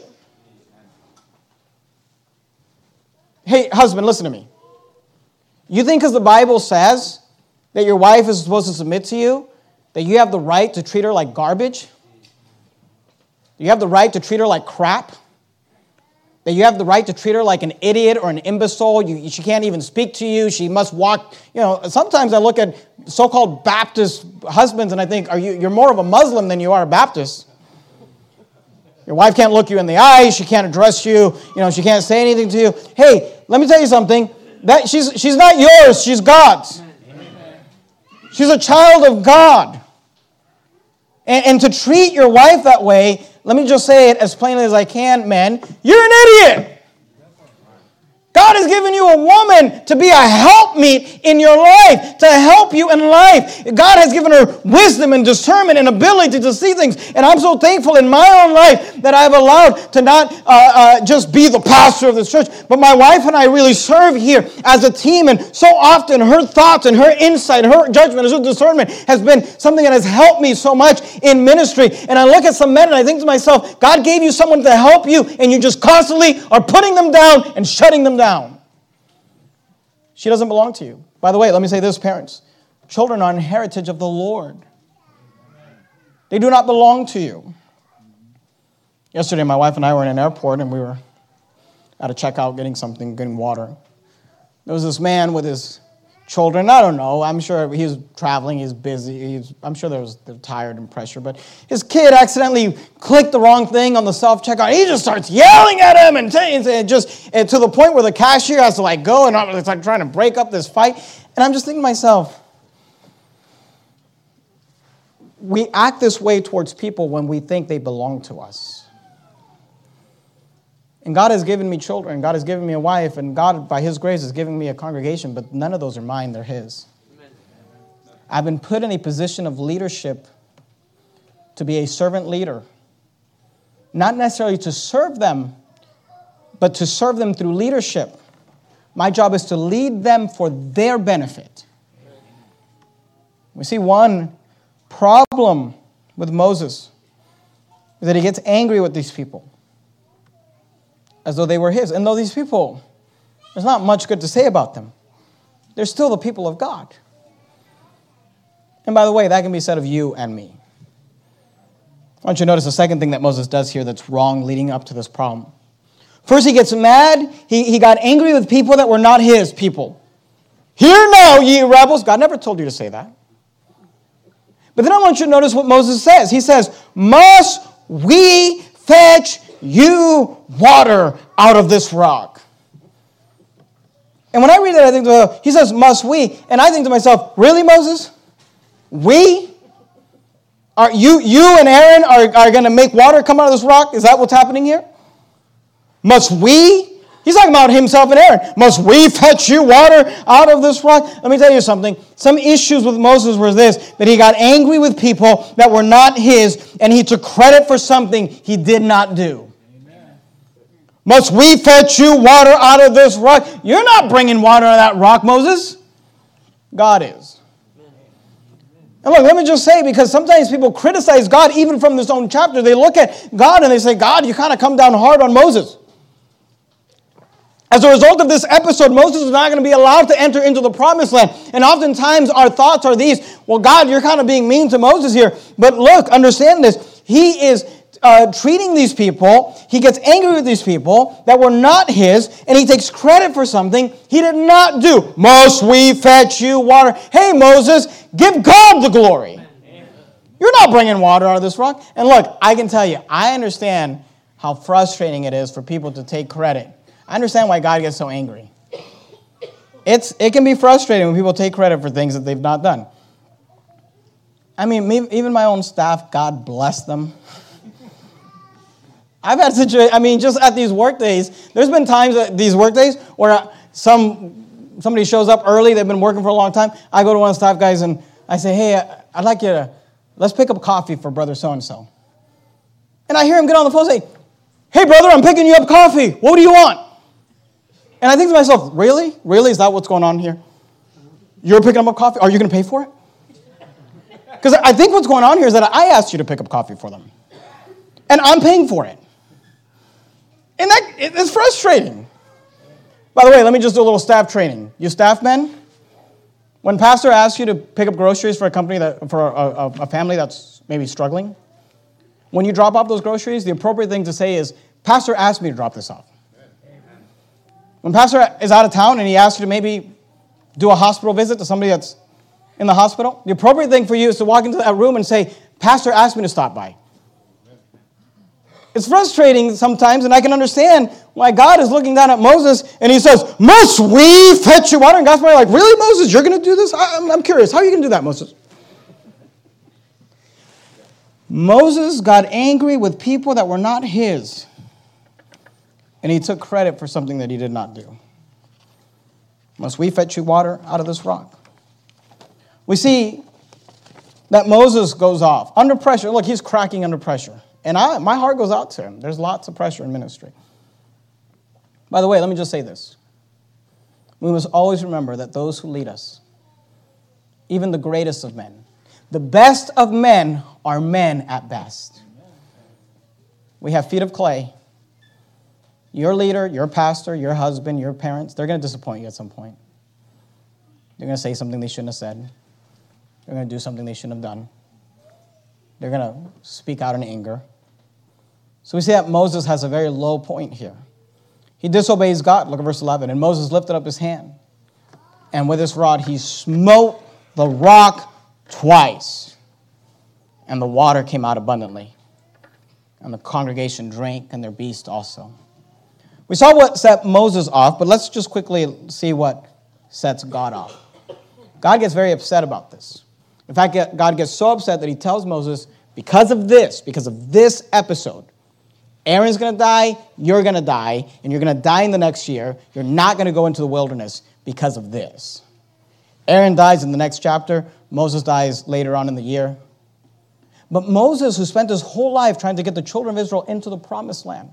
Hey, husband, listen to me. You think because the Bible says that your wife is supposed to submit to you, that you have the right to treat her like garbage? You have the right to treat her like crap? That you have the right to treat her like an idiot or an imbecile. You, she can't even speak to you. She must walk. You know, sometimes I look at so-called Baptist husbands and I think, are you, you're more of a Muslim than you are a Baptist. Your wife can't look you in the eye. She can't address you. You know, she can't say anything to you. Hey, let me tell you something. That she's, she's not yours. She's God's. She's a child of God. And, and to treat your wife that way, let me just say it as plainly as I can, men. You're an idiot. God has given you a woman to be a helpmeet in your life, to help you in life. God has given her wisdom and discernment and ability to see things. And I'm so thankful in my own life that I've allowed to not uh, uh, just be the pastor of this church, but my wife and I really serve here as a team. And so often her thoughts and her insight, her judgment, her discernment has been something that has helped me so much in ministry. And I look at some men and I think to myself, God gave you someone to help you, and you just constantly are putting them down and shutting them down. Down. She doesn't belong to you. By the way, let me say this, parents. Children are an heritage of the Lord. They do not belong to you. Yesterday, my wife and I were in an airport, and we were at a checkout getting something, getting water. There was this man with his children. I don't know. I'm sure he was traveling. He's busy. He's, I'm sure there was they're tired and pressure. But his kid accidentally clicked the wrong thing on the self-checkout. He just starts yelling at him and, t- and just and to the point where the cashier has to like go and it's like trying to break up this fight. And I'm just thinking to myself, we act this way towards people when we think they belong to us. And God has given me children, God has given me a wife, and God, by His grace, has given me a congregation, but none of those are mine, they're His. Amen. I've been put in a position of leadership to be a servant leader. Not necessarily to serve them, but to serve them through leadership. My job is to lead them for their benefit. We see one problem with Moses is that he gets angry with these people, as though they were his. And though these people, there's not much good to say about them, they're still the people of God. And by the way, that can be said of you and me. I want you to notice the second thing that Moses does here that's wrong leading up to this problem. First, he gets mad. He, he got angry with people that were not his people. Hear now, ye rebels. God never told you to say that. But then I want you to notice what Moses says. He says, must we fetch you water out of this rock? And when I read that, I think, well, he says, must we? And I think to myself, really, Moses? We? Are you, you and Aaron are, are going to make water come out of this rock? Is that what's happening here? Must we? He's talking about himself and Aaron. Must we fetch you water out of this rock? Let me tell you something. Some issues with Moses was this, that he got angry with people that were not his, and he took credit for something he did not do. Amen. Must we fetch you water out of this rock? You're not bringing water out of that rock, Moses. God is. And look, let me just say, because sometimes people criticize God even from this own chapter. They look at God and they say, God, you kind of come down hard on Moses. As a result of this episode, Moses is not going to be allowed to enter into the promised land. And oftentimes our thoughts are these, well, God, you're kind of being mean to Moses here. But look, understand this. He is uh, treating these people, he gets angry with these people that were not his, and he takes credit for something he did not do. Must we fetch you water? Hey, Moses, give God the glory. You're not bringing water out of this rock. And look, I can tell you, I understand how frustrating it is for people to take credit. I understand why God gets so angry. It's It can be frustrating when people take credit for things that they've not done. I mean, me, even my own staff, God bless them. I've had situations, I mean, just at these work days, there's been times at these work days where some somebody shows up early, they've been working for a long time. I go to one of the staff guys and I say, hey, I'd like you to, let's pick up coffee for brother so-and-so. And I hear him get on the phone and say, hey, brother, I'm picking you up coffee. What do you want? And I think to myself, really? Really? Is that what's going on here? You're picking up coffee? Are you going to pay for it? Because I think what's going on here is that I asked you to pick up coffee for them. And I'm paying for it. And that it's frustrating. By the way, let me just do a little staff training. You staff men, when pastor asks you to pick up groceries for a company, that for a, a, a family that's maybe struggling, when you drop off those groceries, the appropriate thing to say is, pastor asked me to drop this off. When pastor is out of town and he asks you to maybe do a hospital visit to somebody that's in the hospital, the appropriate thing for you is to walk into that room and say, pastor asked me to stop by. It's frustrating sometimes, and I can understand why God is looking down at Moses and he says, must we fetch you water? And God's probably like, really, Moses, you're going to do this? I, I'm, I'm curious. How are you going to do that, Moses? Moses got angry with people that were not his. And he took credit for something that he did not do. Must we fetch you water out of this rock? We see that Moses goes off under pressure. Look, he's cracking under pressure. And I, my heart goes out to him. There's lots of pressure in ministry. By the way, let me just say this. We must always remember that those who lead us, even the greatest of men, the best of men are men at best. We have feet of clay. Your leader, your pastor, your husband, your parents, they're going to disappoint you at some point. They're going to say something they shouldn't have said. They're going to do something they shouldn't have done. They're going to speak out in anger. So we see that Moses has a very low point here. He disobeys God. Look at verse eleven. And Moses lifted up his hand, and with his rod he smote the rock twice, and the water came out abundantly. And the congregation drank, and their beasts also. We saw what set Moses off, but let's just quickly see what sets God off. God gets very upset about this. In fact, God gets so upset that he tells Moses, because of this, because of this episode, Aaron's going to die, you're going to die, and you're going to die in the next year. You're not going to go into the wilderness because of this. Aaron dies in the next chapter. Moses dies later on in the year. But Moses, who spent his whole life trying to get the children of Israel into the promised land,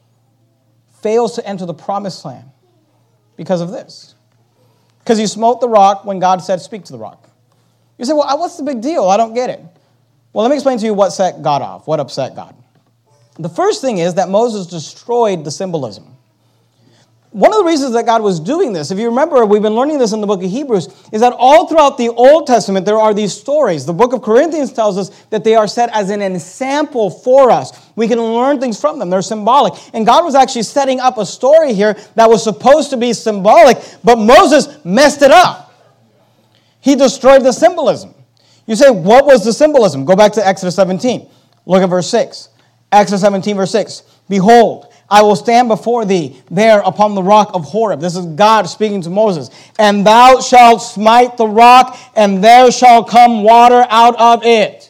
fails to enter the promised land because of this. Because he smote the rock when God said, speak to the rock. You say, well, what's the big deal? I don't get it. Well, let me explain to you what set God off, what upset God. The first thing is that Moses destroyed the symbolism. One of the reasons that God was doing this, if you remember, we've been learning this in the book of Hebrews, is that all throughout the Old Testament, there are these stories. The book of Corinthians tells us that they are set as an ensample for us. We can learn things from them. They're symbolic. And God was actually setting up a story here that was supposed to be symbolic, but Moses messed it up. He destroyed the symbolism. You say, what was the symbolism? Go back to Exodus seventeen. Look at verse six. Exodus seventeen, verse six. Behold, I will stand before thee there upon the rock of Horeb. This is God speaking to Moses. And thou shalt smite the rock, and there shall come water out of it.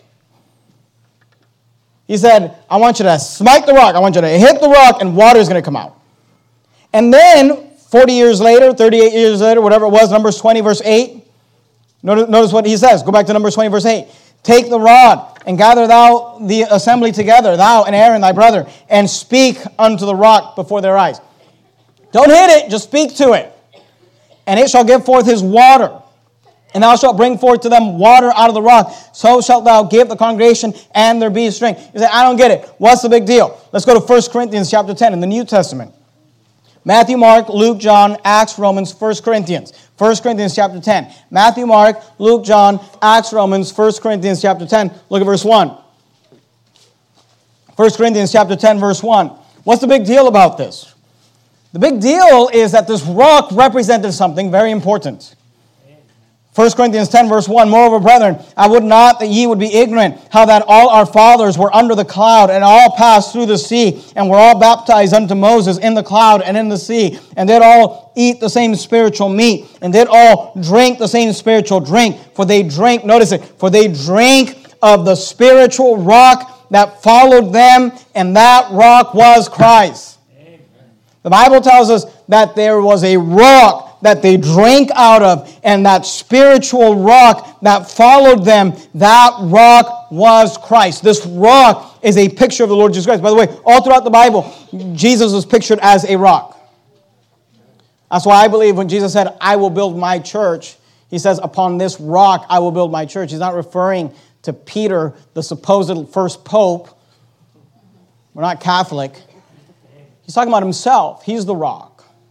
He said, I want you to smite the rock. I want you to hit the rock, and water is going to come out. And then, forty years later, thirty-eight years later, whatever it was, Numbers twenty, verse eight. Notice, notice what he says. Go back to Numbers twenty, verse eight. Take the rod, and gather thou the assembly together, thou and Aaron thy brother, and speak unto the rock before their eyes. Don't hit it, just speak to it. And it shall give forth his water. And thou shalt bring forth to them water out of the rock. So shalt thou give the congregation, and there be strength. You say, I don't get it. What's the big deal? Let's go to First Corinthians chapter ten in the New Testament. Matthew, Mark, Luke, John, Acts, Romans, First Corinthians. First Corinthians chapter ten. Matthew, Mark, Luke, John, Acts, Romans, First Corinthians chapter ten. Look at verse one. First Corinthians chapter ten, verse one. What's the big deal about this? The big deal is that this rock represented something very important. First Corinthians ten, verse one, Moreover, brethren, I would not that ye would be ignorant, how that all our fathers were under the cloud, and all passed through the sea, and were all baptized unto Moses in the cloud and in the sea, and did all eat the same spiritual meat, and did all drink the same spiritual drink, for they drank, notice it, for they drank of the spiritual rock that followed them, and that rock was Christ. Amen. The Bible tells us that there was a rock that they drank out of, and that spiritual rock that followed them, that rock was Christ. This rock is a picture of the Lord Jesus Christ. By the way, all throughout the Bible, Jesus was pictured as a rock. That's why I believe when Jesus said, I will build my church, he says, upon this rock I will build my church. He's not referring to Peter, the supposed first pope. We're not Catholic. He's talking about himself. He's the rock.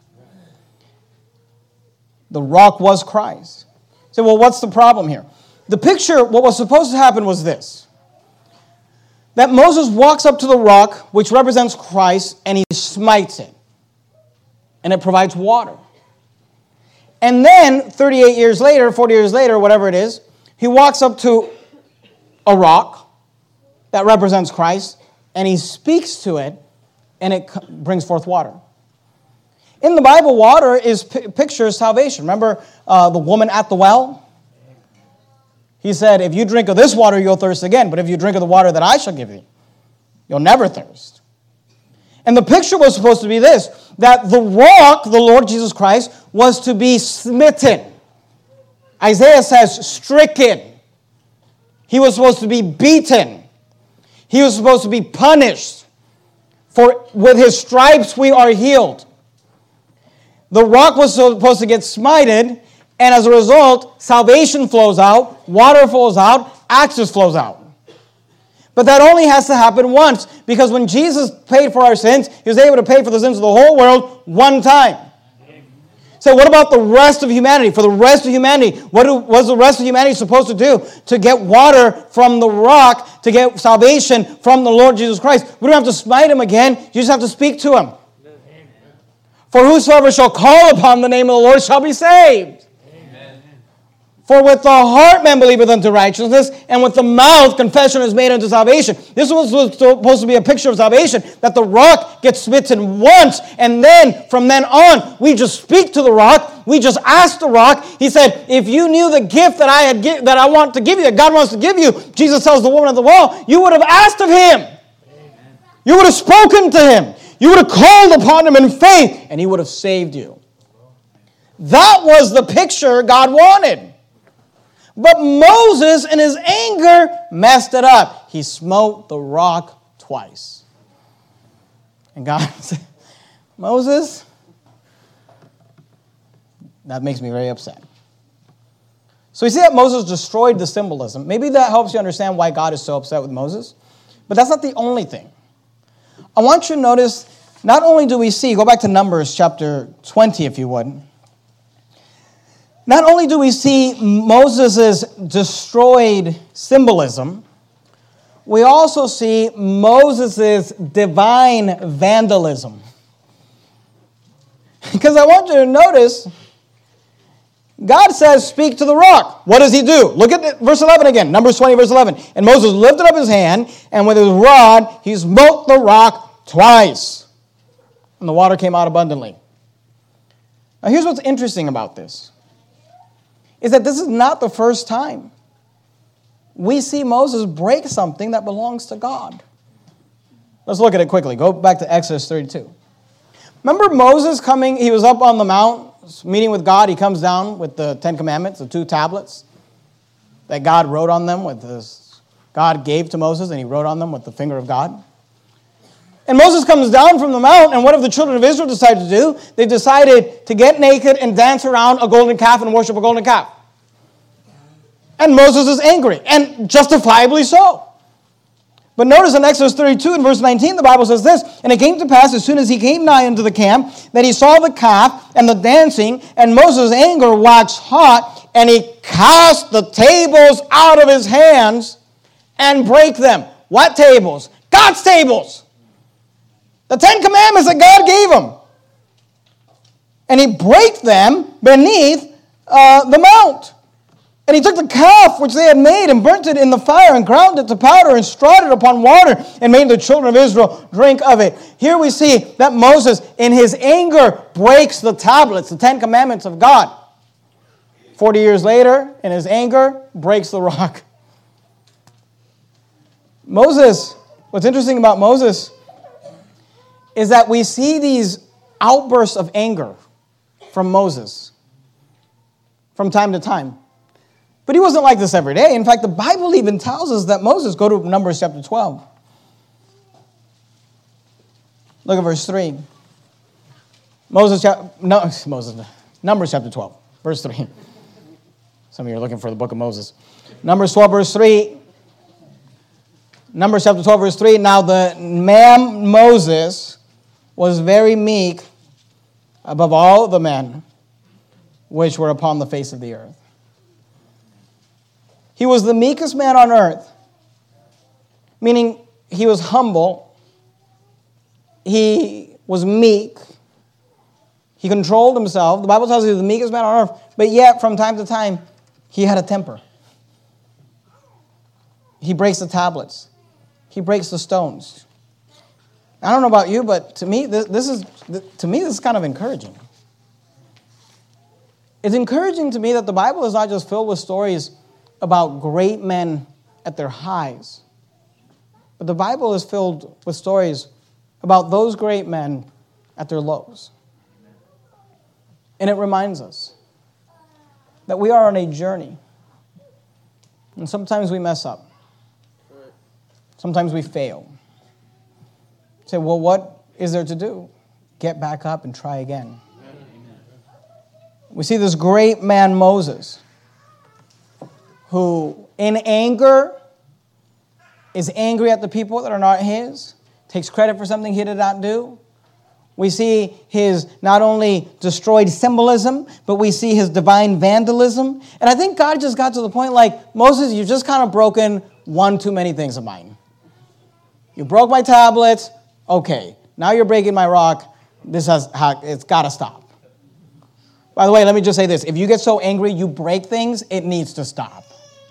The rock was Christ. So, well, what's the problem here? The picture, what was supposed to happen was this. That Moses walks up to the rock, which represents Christ, and he smites it. And it provides water. And then, thirty-eight years later, forty years later, whatever it is, he walks up to a rock that represents Christ, and he speaks to it, and it brings forth water. In the Bible, water is p- pictures salvation. Remember uh, the woman at the well? He said, if you drink of this water, you'll thirst again. But if you drink of the water that I shall give you, you'll never thirst. And the picture was supposed to be this, that the rock, the Lord Jesus Christ, was to be smitten. Isaiah says stricken. He was supposed to be beaten. He was supposed to be punished. For with his stripes we are healed. The rock was supposed to get smited, and as a result, salvation flows out, water flows out, access flows out. But that only has to happen once, because when Jesus paid for our sins, he was able to pay for the sins of the whole world one time. So what about the rest of humanity? For the rest of humanity, what do, was the rest of humanity supposed to do? To get water from the rock, to get salvation from the Lord Jesus Christ. We don't have to smite him again, you just have to speak to him. For whosoever shall call upon the name of the Lord shall be saved. Amen. For with the heart man believeth unto righteousness, and with the mouth confession is made unto salvation. This was supposed to be a picture of salvation, that the rock gets smitten once, and then from then on, we just speak to the rock, we just ask the rock. He said, if you knew the gift that I had gi- that I want to give you, that God wants to give you, Jesus tells the woman at the well, you would have asked of him. Amen. You would have spoken to him. You would have called upon him in faith, and he would have saved you. That was the picture God wanted. But Moses, in his anger, messed it up. He smote the rock twice. And God said, Moses, that makes me very upset. So we see that Moses destroyed the symbolism. Maybe that helps you understand why God is so upset with Moses. But that's not the only thing. I want you to notice, not only do we see, go back to Numbers chapter twenty, if you would. Not only do we see Moses' destroyed symbolism, we also see Moses' divine vandalism. Because I want you to notice, God says, speak to the rock. What does he do? Look at verse eleven again. Numbers twenty, verse eleven. And Moses lifted up his hand, and with his rod, he smote the rock twice. And the water came out abundantly. Now here's what's interesting about this. Is that this is not the first time we see Moses break something that belongs to God. Let's look at it quickly. Go back to Exodus thirty-two. Remember Moses coming, he was up on the mount, meeting with God. He comes down with the Ten Commandments, the two tablets that God wrote on them with his, God gave to Moses, and he wrote on them with the finger of God. And Moses comes down from the mount, and what have the children of Israel decided to do? They decided to get naked and dance around a golden calf and worship a golden calf. And Moses is angry, and justifiably so. But notice in Exodus thirty-two and verse nineteen, the Bible says this, and it came to pass as soon as he came nigh unto the camp, that he saw the calf and the dancing, and Moses' anger waxed hot, and he cast the tables out of his hands and brake them. What tables? God's tables. The Ten Commandments that God gave him. And he brake them beneath uh, the mount. And he took the calf which they had made and burnt it in the fire and ground it to powder and strawed it upon water and made the children of Israel drink of it. Here we see that Moses, in his anger, breaks the tablets, the Ten Commandments of God. Forty years later, in his anger, breaks the rock. Moses, what's interesting about Moses is that we see these outbursts of anger from Moses from time to time. But he wasn't like this every day. In fact, the Bible even tells us that Moses, go to Numbers chapter twelve. Look at verse three. Moses, no, Moses, Numbers chapter twelve, verse three. Some of you are looking for the book of Moses. Numbers twelve, verse three. Numbers chapter twelve, verse three. Now the man Moses was very meek above all the men which were upon the face of the earth. He was the meekest man on earth, meaning he was humble, he was meek, he controlled himself. The Bible tells us he was the meekest man on earth, but yet from time to time, he had a temper. He breaks the tablets. He breaks the stones. I don't know about you, but to me, this, this is to me this is kind of encouraging. It's encouraging to me that the Bible is not just filled with stories about great men at their highs, but the Bible is filled with stories about those great men at their lows. And it reminds us that we are on a journey, and sometimes we mess up. Sometimes we fail. Say, well, what is there to do? Get back up and try again. We see this great man, Moses, who in anger is angry at the people that are not his, takes credit for something he did not do. We see his not only destroyed symbolism, but we see his divine vandalism. And I think God just got to the point like, Moses, you've just kind of broken one too many things of mine. You broke my tablets. Okay, now you're breaking my rock. This has, it's got to stop. By the way, let me just say this. If you get so angry you break things, it needs to stop.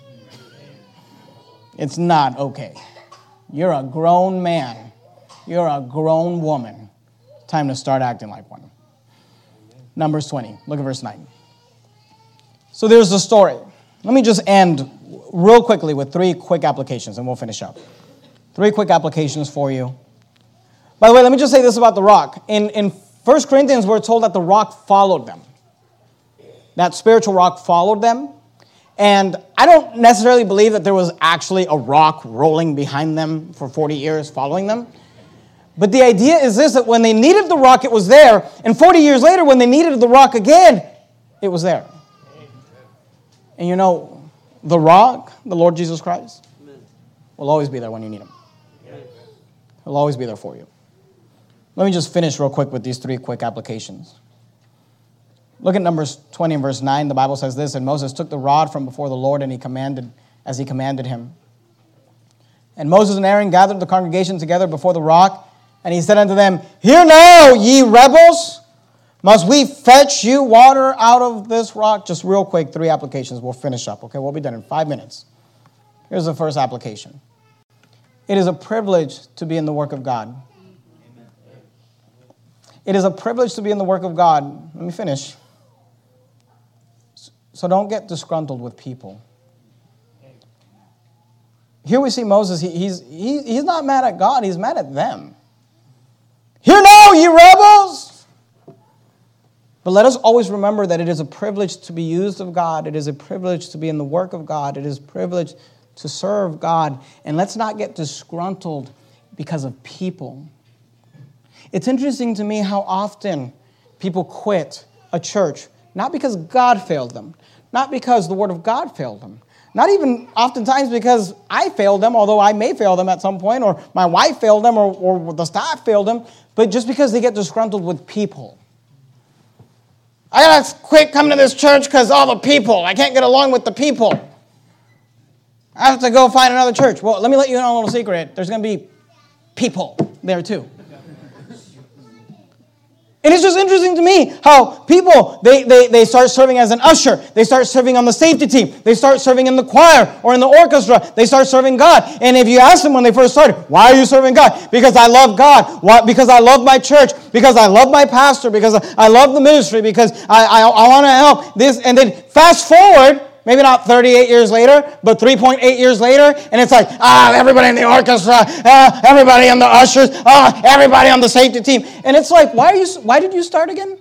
It's not okay. You're a grown man. You're a grown woman. Time to start acting like one. Numbers twenty. Look at verse nine. So there's the story. Let me just end real quickly with three quick applications, and we'll finish up. Three quick applications for you. By the way, let me just say this about the rock. In, in First Corinthians, we're told that the rock followed them. That spiritual rock followed them. And I don't necessarily believe that there was actually a rock rolling behind them for forty years following them. But the idea is this, that when they needed the rock, it was there. And forty years later, when they needed the rock again, it was there. And you know, the rock, the Lord Jesus Christ, will always be there when you need him. He'll always be there for you. Let me just finish real quick with these three quick applications. Look at Numbers twenty and verse nine. The Bible says this, and Moses took the rod from before the Lord, and he commanded, as he commanded him. And Moses and Aaron gathered the congregation together before the rock, and he said unto them, Hear now, ye rebels, Must we fetch you water out of this rock? Just real quick, three applications. We'll finish up, okay? We'll be done in five minutes. Here's the first application. It is a privilege to be in the work of God. It is a privilege to be in the work of God. Let me finish. So don't get disgruntled with people. Here we see Moses. He, he's, he, he's not mad at God. He's mad at them. Hear now, ye rebels! But let us always remember that it is a privilege to be used of God. It is a privilege to be in the work of God. It is a privilege to serve God. And let's not get disgruntled because of people. It's interesting to me how often people quit a church, not because God failed them, not because the Word of God failed them, not even oftentimes because I failed them, although I may fail them at some point, or my wife failed them, or, or the staff failed them, but just because they get disgruntled with people. I gotta quit coming to this church because all the people, I can't get along with the people. I have to go find another church. Well, let me let you know a little secret. There's going to be people there too. And it's just interesting to me how people, they, they, they start serving as an usher. They start serving on the safety team. They start serving in the choir or in the orchestra. They start serving God. And if you ask them when they first started, why are you serving God? Because I love God. Why? Because I love my church. Because I love my pastor. Because I love the ministry. Because I, I, I want to help this. And then fast forward, maybe not thirty-eight years later, but three point eight years later, and it's like, ah, everybody in the orchestra, ah, everybody on the ushers, ah, everybody on the safety team. And it's like, why are you? Why did you start again?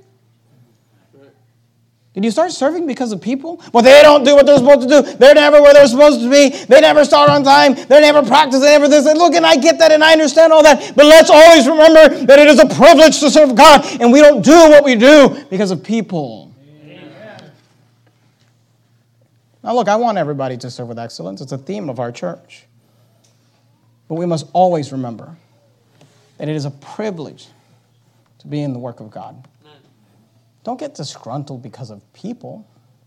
Did you start serving because of people? Well, they don't do what they're supposed to do. They're never where they're supposed to be. They never start on time. They never practice. They never this. And look, and I get that, and I understand all that. But let's always remember that it is a privilege to serve God, and we don't do what we do because of people. Now, look, I want everybody to serve with excellence. It's a theme of our church. But we must always remember that it is a privilege to be in the work of God. Don't get disgruntled because of people.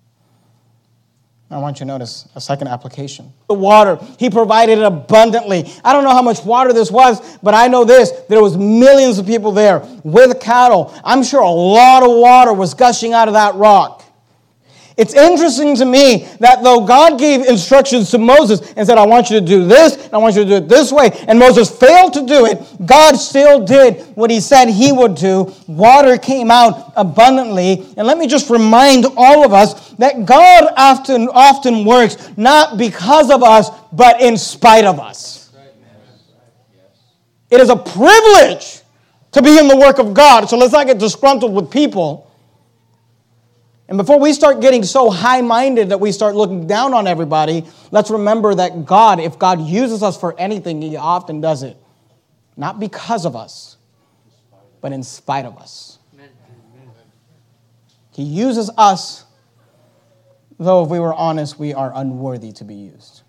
I want you to notice a second application. The water, he provided it abundantly. I don't know how much water this was, but I know this. There was millions of people there with cattle. I'm sure a lot of water was gushing out of that rock. It's interesting to me that though God gave instructions to Moses and said, I want you to do this, and I want you to do it this way, and Moses failed to do it, God still did what he said he would do. Water came out abundantly. And let me just remind all of us that God often, often works not because of us, but in spite of us. It is a privilege to be in the work of God, so let's not get disgruntled with people. And before we start getting so high-minded that we start looking down on everybody, let's remember that God, if God uses us for anything, he often does it. Not because of us, but in spite of us. He uses us, though if we were honest, we are unworthy to be used.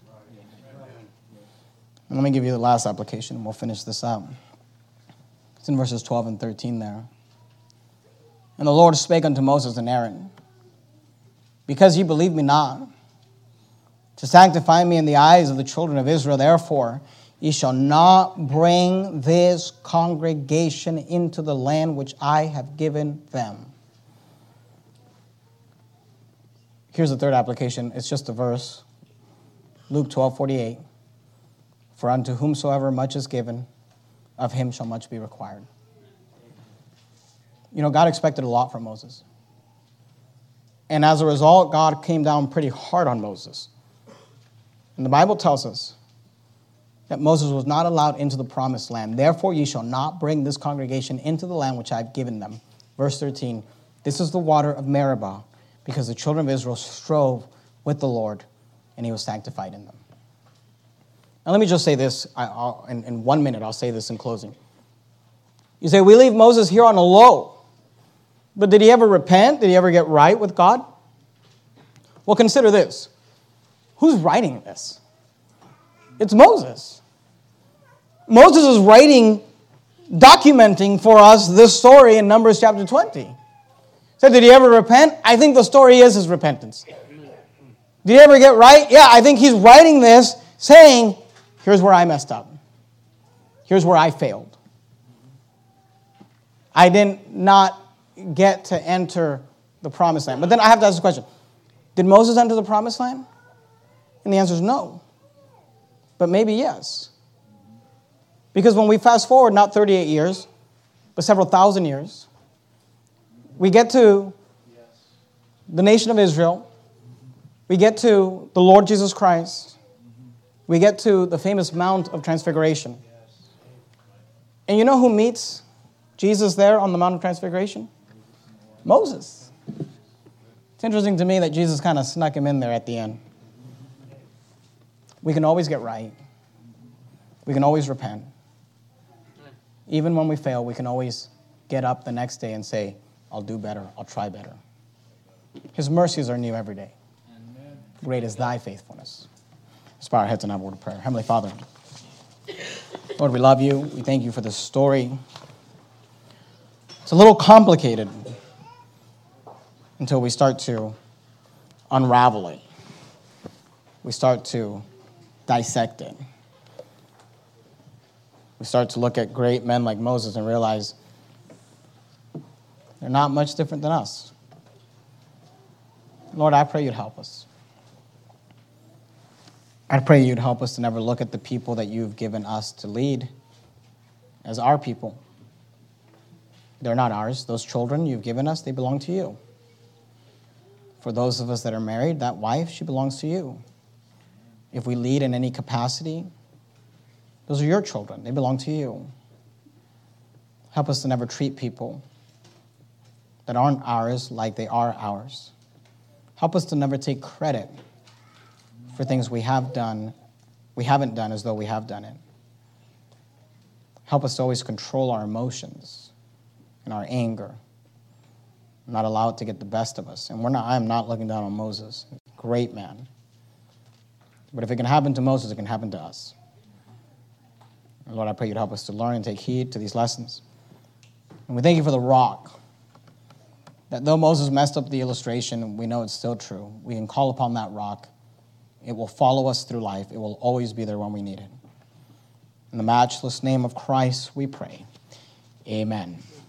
And let me give you the last application, and we'll finish this out. It's in verses twelve and thirteen there. And the Lord spake unto Moses and Aaron, because ye believe me not, to sanctify me in the eyes of the children of Israel, therefore ye shall not bring this congregation into the land which I have given them. Here's the third application. It's just a verse. Luke twelve forty-eight. For unto whomsoever much is given, of him shall much be required. You know, God expected a lot from Moses. And as a result, God came down pretty hard on Moses. And the Bible tells us that Moses was not allowed into the promised land. Therefore, ye shall not bring this congregation into the land which I have given them. Verse thirteen, this is the water of Meribah, because the children of Israel strove with the Lord, and he was sanctified in them. Now, let me just say this. I, I'll, in, in one minute, I'll say this in closing. You say, we leave Moses here on a low. But did he ever repent? Did he ever get right with God? Well, consider this. Who's writing this? It's Moses. Moses is writing, documenting for us this story in Numbers chapter twenty. So did he ever repent? I think the story is his repentance. Did he ever get right? Yeah, I think he's writing this saying, here's where I messed up. Here's where I failed. I did not get to enter the promised land. But then I have to ask the question, did Moses enter the promised land? And the answer is no. But maybe yes. Because when we fast forward, not thirty-eight years, but several thousand years, we get to the nation of Israel. We get to the Lord Jesus Christ. We get to the famous Mount of Transfiguration. And you know who meets Jesus there on the Mount of Transfiguration? Moses. It's interesting to me that Jesus kind of snuck him in there at the end. We can always get right. We can always repent. Even when we fail, we can always get up the next day and say, I'll do better, I'll try better. His mercies are new every day. Amen. Great is thy faithfulness. Let's bow our heads and have a word of prayer. Heavenly Father, Lord, we love you. We thank you for this story. It's a little complicated until we start to unravel it. We start to dissect it. We start to look at great men like Moses and realize they're not much different than us. Lord, I pray you'd help us. I pray you'd help us to never look at the people that you've given us to lead as our people. They're not ours. Those children you've given us, they belong to you. For those of us that are married, that wife, she belongs to you. If we lead in any capacity, those are your children. They belong to you. Help us to never treat people that aren't ours like they are ours. Help us to never take credit for things we have done, we haven't done as though we have done it. Help us to always control our emotions and our anger, not allow it to get the best of us. And we're not, I'm not looking down on Moses. Great man. But if it can happen to Moses, it can happen to us. And Lord, I pray you'd help us to learn and take heed to these lessons. And we thank you for the rock. That though Moses messed up the illustration, we know it's still true. We can call upon that rock. It will follow us through life. It will always be there when we need it. In the matchless name of Christ, we pray. Amen.